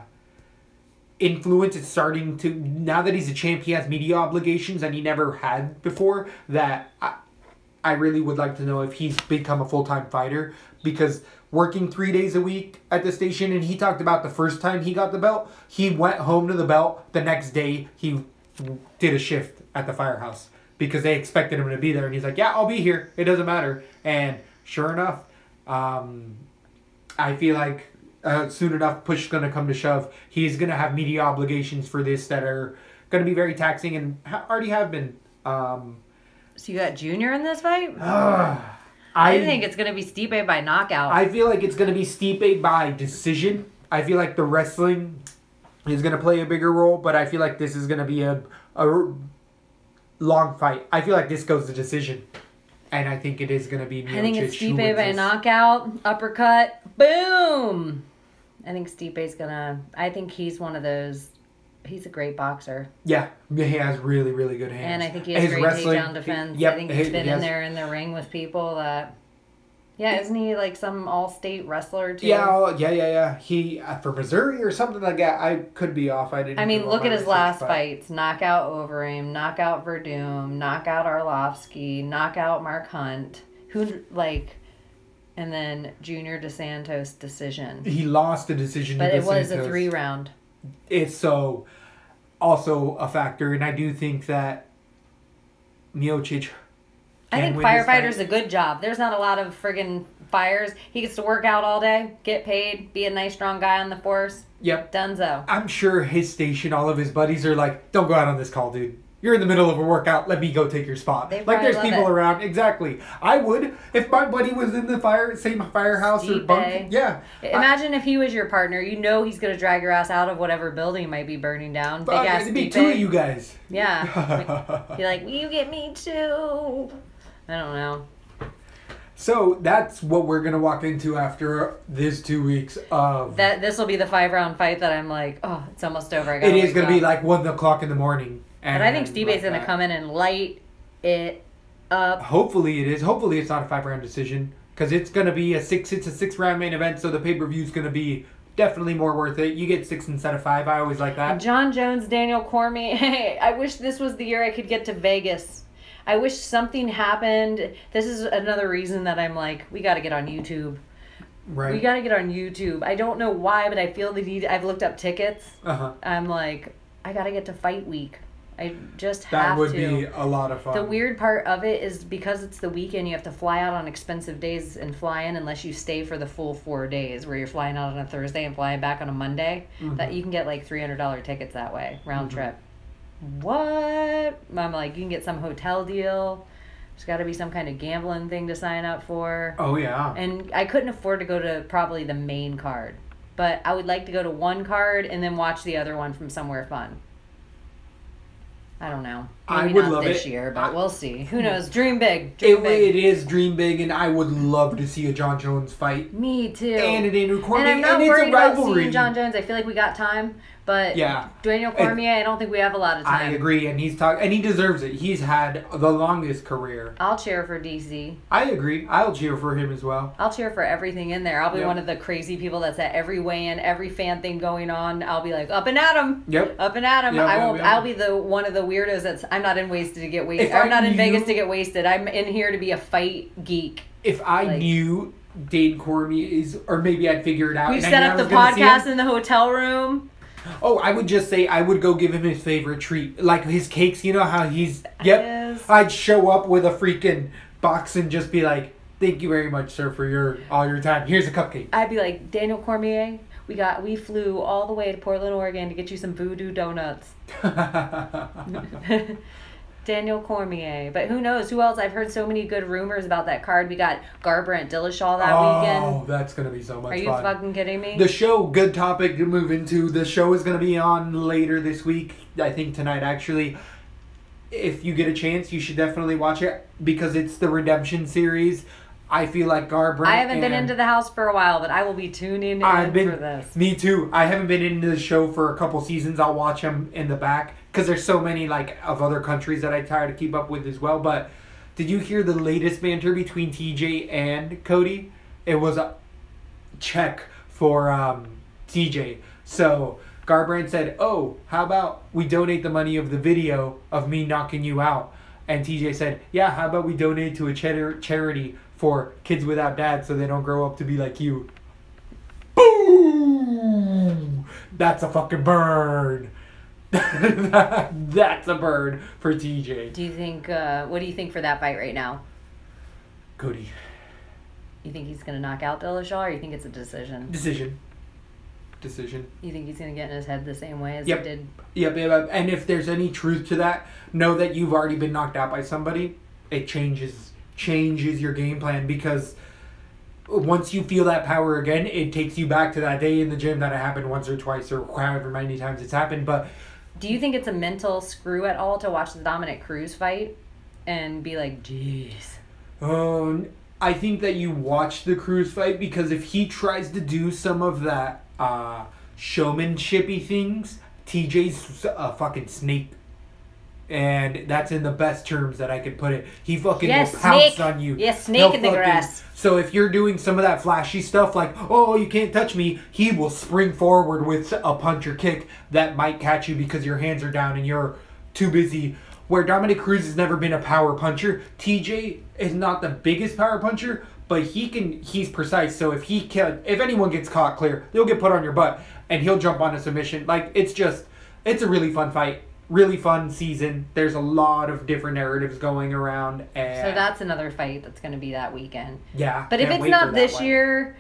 influence. It's starting to, now that he's a champ, he has media obligations and he never had before, that I, I really would like to know if he's become a full-time fighter, because working three days a week at the station, and he talked about the first time he got the belt, he went home to the belt. The next day, he did a shift at the firehouse because they expected him to be there, and he's like, yeah, I'll be here. It doesn't matter. And sure enough, um, I feel like uh, soon enough, push is going to come to shove. He's going to have media obligations for this that are going to be very taxing and ha- already have been. Um, So you got Junior in this fight? uh, I, I think it's gonna be Stipe by knockout. I feel like it's going to be Stipe by decision. I feel like the wrestling is going to play a bigger role, but I feel like this is going to be a, a long fight. I feel like this goes to decision. And I think it is going to be Miocic I think it's who Stipe wins by this. knockout, uppercut, boom. I think Stipe's gonna. I think he's one of those. He's a great boxer, Yeah, he has really, really good hands. and I think he has His great wrestling- takedown defense. Yep, I think he- he's been he in has- there in the ring with people that. Yeah, isn't he like some all-state wrestler too? Yeah, oh, yeah, yeah, yeah. He uh, for Missouri or something like that. I could be off. I didn't. I mean, do all look my at his research, last but- fights: knockout Overeem, knockout Verdum, knockout Arlovsky, knockout Mark Hunt. Who like, and then Junior Dos Santos decision. He lost the decision, But to it was a DeSantos. three round. It's so also a factor, and I do think that Miocic. I can think win this firefighter's fight. a good job. There's not a lot of friggin' fires. He gets to work out all day, get paid, be a nice strong guy on the force. Yep. Dunzo. I'm sure his station, all of his buddies are like, "Don't go out on this call, dude. You're in the middle of a workout. Let me go take your spot." They Like probably there's love people it. around. Exactly. I would if my buddy was in the fire, same firehouse or Stipe. bunk. Yeah. I- Imagine if he was your partner. You know he's gonna drag your ass out of whatever building might be burning down. Big Fuck, ass it'd be Stipe. two of you guys. Yeah. You're like, will you get me too? I don't know. So that's what we're gonna walk into after this two weeks of. That this will be the five round fight that I'm like, oh, it's almost over. I it gotta is wake gonna be up. like one o'clock in the morning. But I think and Stipe's like gonna that. come in and light it up. Hopefully it is. Hopefully it's not a five round decision because it's gonna be a six. It's a six round main event, so the pay per view is gonna be definitely more worth it. You get six instead of five. I always like that. John Jones, Daniel Cormier. Hey, I wish this was the year I could get to Vegas. I wish something happened. This is another reason that I'm like, we got to get on YouTube. Right. We got to get on YouTube. I don't know why, but I feel the need. I've looked up tickets. Uh-huh. I'm like, I got to get to Fight Week. I just That have would to. be a lot of fun. The weird part of it is because it's the weekend, you have to fly out on expensive days and fly in unless you stay for the full four days, where you're flying out on a Thursday and flying back on a Monday. Mm-hmm. That you can get like three hundred dollars tickets that way, round mm-hmm. trip. What? I'm like, you can get some hotel deal. There's got to be some kind of gambling thing to sign up for. Oh, yeah. And I couldn't afford to go to probably the main card. But I would like to go to one card and then watch the other one from somewhere fun. I don't know. Maybe I would not love this it. year, but I, we'll see. Who knows? Dream big. Dream it, big. it is dream big, and I would love to see a John Jones fight. Me too. And a Daniel Cormier. And I'm not and worried it's a about rivalry. seeing John Jones. I feel like we got time. But yeah. Daniel Cormier, I don't think we have a lot of time. I agree, and he's talk- and he deserves it. He's had the longest career. I'll cheer for D C. I agree. I'll cheer for him as well. I'll cheer for everything in there. I'll be Yep. one of the crazy people that's at every weigh-in, every fan thing going on. I'll be like, up and at 'em. Yep. Up and at 'em. Yep, I yep, won't. yep. I'll be the one of the weirdos that's. I'm not in wasted to get wasted. If I'm I not in knew- Vegas to get wasted. I'm in here to be a fight geek. If I Like- knew Dane Cormier is, or maybe I'd figure it out. We've and I set knew up I the was gonna see him. podcast in the hotel room. Oh, I would just say I would go give him his favorite treat, like his cakes. You know how he's. Yep. Yes. I'd show up with a freaking box and just be like, "Thank you very much, sir, for your all your time. Here's a cupcake." I'd be like, Daniel Cormier, we got we flew all the way to Portland, Oregon to get you some voodoo donuts. Daniel Cormier. But who knows? Who else? I've heard so many good rumors about that card. We got Garbrandt Dillashaw that oh, weekend. that's gonna be so much Are you fun. fucking kidding me? The show, good topic to move into. The show is going to be on later this week. I think tonight, actually. If you get a chance, you should definitely watch it because it's the Redemption series. I feel like Garbrandt. I haven't been and into the house for a while, but I will be tuning in I've been, for this. Me too. I haven't been into the show for a couple seasons. I'll watch them in the back because there's so many like of other countries that I try to keep up with as well. But did you hear the latest banter between T J and Cody? It was a check for um, T J. So Garbrandt said, "Oh, how about we donate the money of the video of me knocking you out?" And T J said, "Yeah, how about we donate to a char- charity for kids without dads so they don't grow up to be like you." Boom! That's a fucking burn. That's a burn for T J. Do you think, uh, what do you think for that fight right now? Cody. You think he's going to knock out Dillashaw or you think it's a decision? Decision. Decision. You think he's going to get in his head the same way as Yep. he did? Yep, yep, yep. And if there's any truth to that, know that you've already been knocked out by somebody. It changes changes your game plan because once you feel that power again, it takes you back to that day in the gym that it happened once or twice or however many times it's happened. But do you think it's a mental screw at all to watch the Dominic Cruz fight and be like, jeez? um, I think that you watch the Cruz fight because if he tries to do some of that uh, showmanshipy things, T J's a fucking snake. And that's in the best terms that I could put it. He fucking Yes, will pounce snake. on you. Yes, snake He'll in the fucking- grass. So if you're doing some of that flashy stuff like, oh, you can't touch me, he will spring forward with a punch or kick that might catch you because your hands are down and you're too busy. Where Dominic Cruz has never been a power puncher, T J is not the biggest power puncher, but he can. He's precise. So if he can, if anyone gets caught clear, they'll get put on your butt and he'll jump on a submission. Like it's just, it's a really fun fight. Really fun season. There's a lot of different narratives going around, and So that's another fight that's going to be that weekend. yeah. But if can't it's wait not for that this one. year,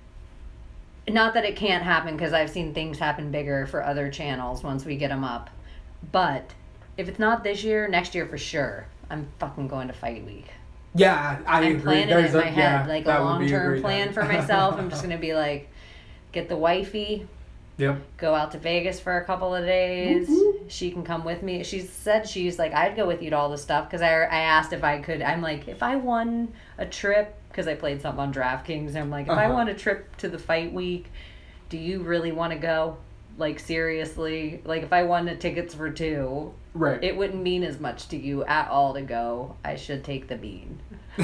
not that it can't happen because I've seen things happen bigger for other channels once we get them up. But if it's not this year, next year for sure. I'm fucking going to Fight Week. yeah, I I'm agree. planning it There's in a, my yeah, head, like a that would be long-term great plan time. for myself. I'm just going to be like, get the wifey, Yep. go out to Vegas for a couple of days. She can come with me. She said she's like, I'd go with you to all this stuff because I, I asked if I could. I'm like, if I won a trip, because I played something on DraftKings, I'm like, if I Uh-huh. won a trip to the Fight Week, do you really want to go? like seriously, like if I wanted tickets for two, Right. it wouldn't mean as much to you at all to go. I should take the bean.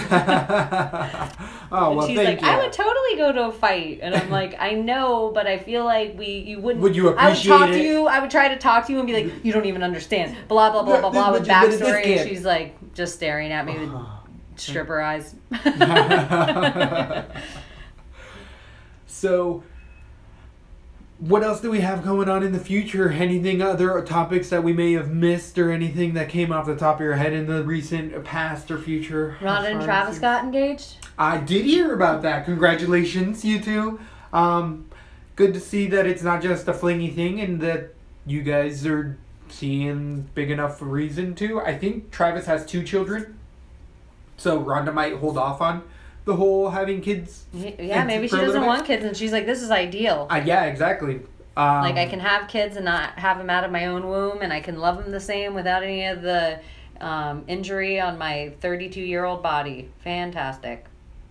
oh well, She's thank like, you. I would totally go to a fight, and I'm like, I know, but I feel like we, you wouldn't. Would you I would talk appreciate to it? you. I would try to talk to you and be like, you don't even understand. Blah blah blah blah blah with But you- but this backstory, kid- and she's like just staring at me with stripper eyes. So, what else do we have going on in the future? Anything other topics that we may have missed, or anything that came off the top of your head in the recent past or future? Rhonda and Travis got engaged. I did hear about that. Congratulations, you two. Um, good to see that it's not just a flingy thing, and that you guys are seeing big enough reason to. I think Travis has two children, so Rhonda might hold off on the whole having kids. Yeah, and maybe she for a little doesn't bit. want kids, and she's like, this is ideal. Uh, yeah, exactly. Um, Like, I can have kids and not have them out of my own womb, and I can love them the same without any of the um, injury on my thirty-two-year-old body. Fantastic.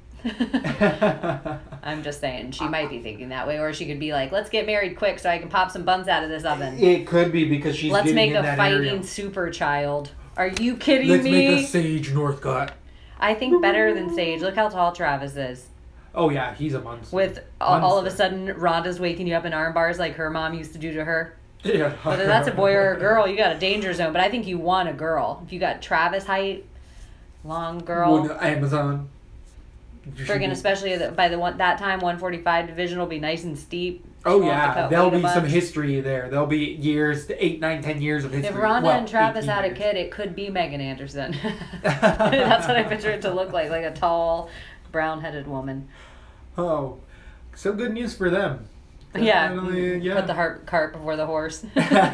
I'm just saying, she might be thinking that way, or she could be like, let's get married quick so I can pop some buns out of this oven. It could be because she's Let's getting make in a that fighting area. super child. Are you kidding Let's me? make a Sage Northcott. I think better than Sage. Look how tall Travis is. Oh yeah, he's a monster. With all, all of a Monster. sudden, Rhonda's waking you up in arm bars like her mom used to do to her. Yeah. Whether that's a boy or a girl, you got a danger zone. But I think you want a girl. If you got Travis height, long girl, Would Amazon. friggin' especially the, by the one that time, one forty-five division will be nice and steep. Oh She won't have to yeah, cut there'll weight a be some bunch. history there. There'll be years, eight, nine, ten years of history. If Rhonda Well, and Travis eighteen had a years. kid, it could be Megan Anderson. That's what I picture it to look like, like a tall, brown-headed woman. Oh, so good news for them. Yeah, Definitely, yeah. put the heart, cart before the horse.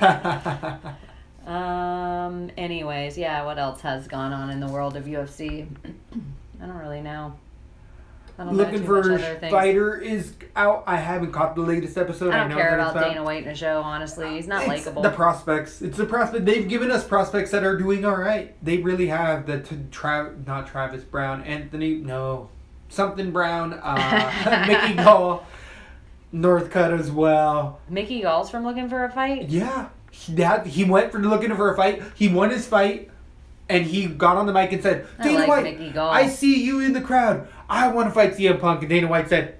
um. Anyways, yeah. What else has gone on in the world of U F C? I don't really know. I don't Looking know for too much other things. Fighter is out. I haven't caught the latest episode. I don't know care that it's about out. Dana White in a show. Honestly, he's not It's likable. the prospects. It's the prospect. They've given us prospects that are doing all right. They really have. The t- Tra- not Travis Brown, Anthony. No, something Brown. Uh, Mickey Gall, Northcutt as well. Mickey Gall's from Looking for a Fight. Yeah, he, that, he went for looking for a fight. He won his fight, and he got on the mic and said, I "Dana like White, Mickey Gall. I see you in the crowd. I want to fight C M Punk." And Dana White said,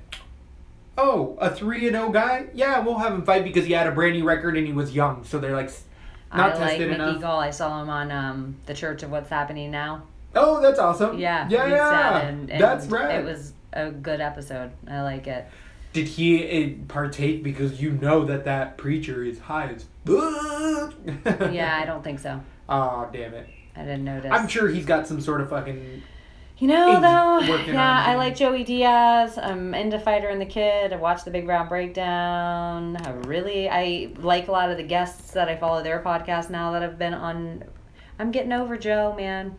"Oh, a three and zero guy? Yeah, we'll have him fight because he had a brand new record and he was young." So they're like, not I like tested Mickey enough. Gall. I saw him on um, the Church of What's Happening Now. Oh, that's awesome. Yeah, yeah, we yeah. sat and, and That's right. It was a good episode. I like it. Did he uh, partake because you know that that preacher is high as fuck? Yeah, I don't think so. Oh, damn it. I didn't notice. I'm sure he's got some sort of fucking. You know, He's though, working yeah, on I him. like Joey Diaz. I'm into Fighter and the Kid. I watched the Big Brown Breakdown. I really, I like a lot of the guests that I follow their podcast now that have been on. I'm getting over Joe, man.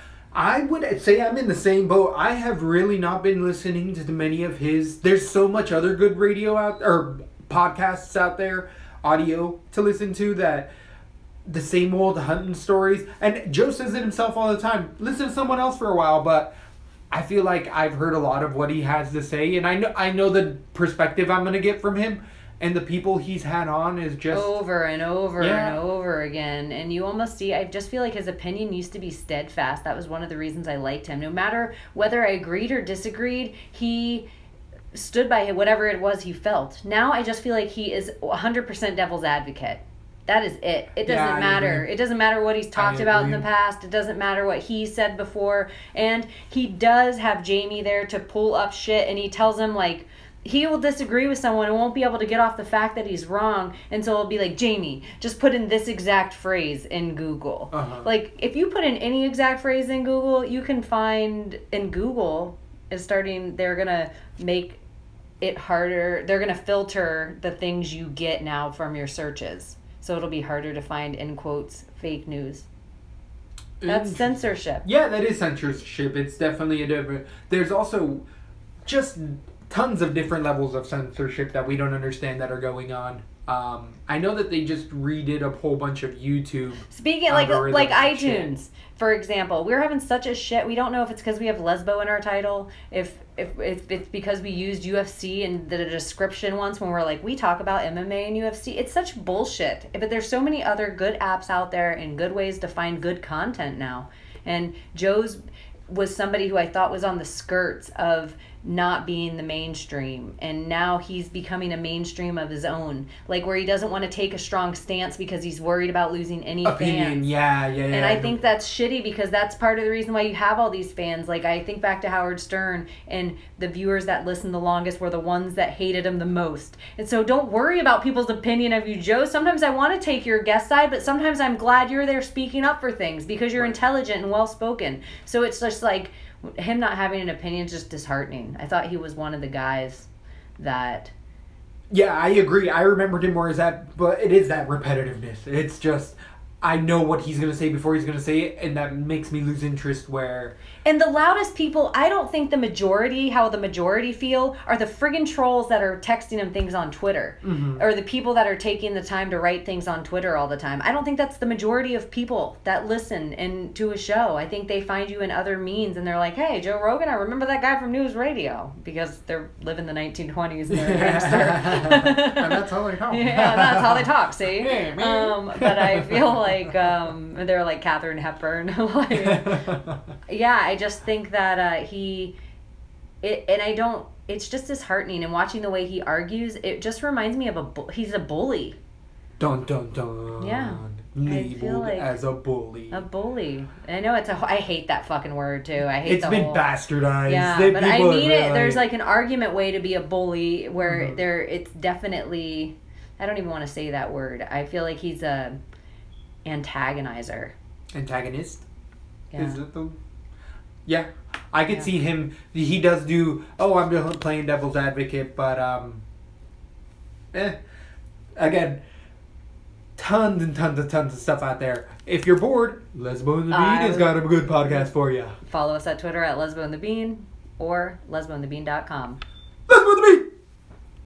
I would say I'm in the same boat. I have really not been listening to many of his. There's so much other good radio out or podcasts out there, audio to listen to that. The same old hunting stories. And Joe says it himself all the time. Listen to someone else for a while, but I feel like I've heard a lot of what he has to say, and I know I know the perspective I'm gonna get from him, and the people he's had on is just Over and over Yeah. and over again. And you almost see, I just feel like his opinion used to be steadfast. That was one of the reasons I liked him. No matter whether I agreed or disagreed, he stood by whatever it was he felt. Now I just feel like he is one hundred percent devil's advocate. That is it. It doesn't Yeah, I matter. agree. It doesn't matter what he's talked I about in the agree. past. It doesn't matter what he said before. And he does have Jamie there to pull up shit, and he tells him, like, he will disagree with someone and won't be able to get off the fact that he's wrong. And so it'll be like, Jamie, just put in this exact phrase in Google. Uh-huh. Like, if you put in any exact phrase in Google, you can find, in Google is starting, they're going to make it harder. They're going to filter the things you get now from your searches. So it'll be harder to find, in quotes, fake news. That's Mm. censorship. Yeah, that is censorship. It's definitely a different. There's also just tons of different levels of censorship that we don't understand that are going on. Um, I know that they just redid a whole bunch of YouTube. Speaking like algorithm like shit. iTunes, for example, we're having such a shit. We don't know if it's because we have lesbo in our title, if if if it's because we used U F C in the description once when we're like we talk about M M A and U F C. It's such bullshit. But there's so many other good apps out there and good ways to find good content now. And Joe's was somebody who I thought was on the skirts of not being the mainstream, and now he's becoming a mainstream of his own, like where he doesn't want to take a strong stance because he's worried about losing any Opinion, fans. yeah, yeah, yeah. And I think that's shitty because that's part of the reason why you have all these fans. Like I think back to Howard Stern, and the viewers that listened the longest were the ones that hated him the most. And so don't worry about people's opinion of you, Joe. Sometimes I want to take your guest side, but sometimes I'm glad you're there speaking up for things because you're intelligent and well spoken. So it's just like him not having an opinion is just disheartening. I thought he was one of the guys that... Yeah, I agree. I remembered him more as that, but it is that repetitiveness. It's just, I know what he's going to say before he's going to say it, and that makes me lose interest where... And the loudest people, I don't think the majority, how the majority feel, are the friggin' trolls that are texting him things on Twitter. Mm-hmm. Or the people that are taking the time to write things on Twitter all the time. I don't think that's the majority of people that listen and to a show. I think they find you in other means and they're like, hey, Joe Rogan, I remember that guy from News Radio. Because they're living the nineteen twenties and they're a gangster. And that's how they talk. Yeah, that's how they talk, see? Yeah, man. Um, but I feel like um, they're like Katharine Hepburn. Like, yeah, I just think that uh, he, it, and I don't, it's just disheartening. And watching the way he argues, it just reminds me of a, bu- he's a bully. Dun, dun, dun. Yeah. Labeled like as a bully. A bully. I know it's a, I hate that fucking word too. I hate It's the been whole, bastardized. yeah, They- but I people mean are it. really- There's like an argument way to be a bully where Mhm. there, it's definitely, I don't even want to say that word. I feel like he's a antagonizer. Antagonist? Yeah. Is it the... Yeah. I could Yeah. see him... He does do... Oh, I'm just playing devil's advocate, but... um, Eh. Again... Tons and tons and tons of stuff out there. If you're bored, Lesbo and the Bean I has got a good podcast for you. Follow us at Twitter at Lesbo and the Bean or lesbo and the bean dot com. Lesbo and the Bean!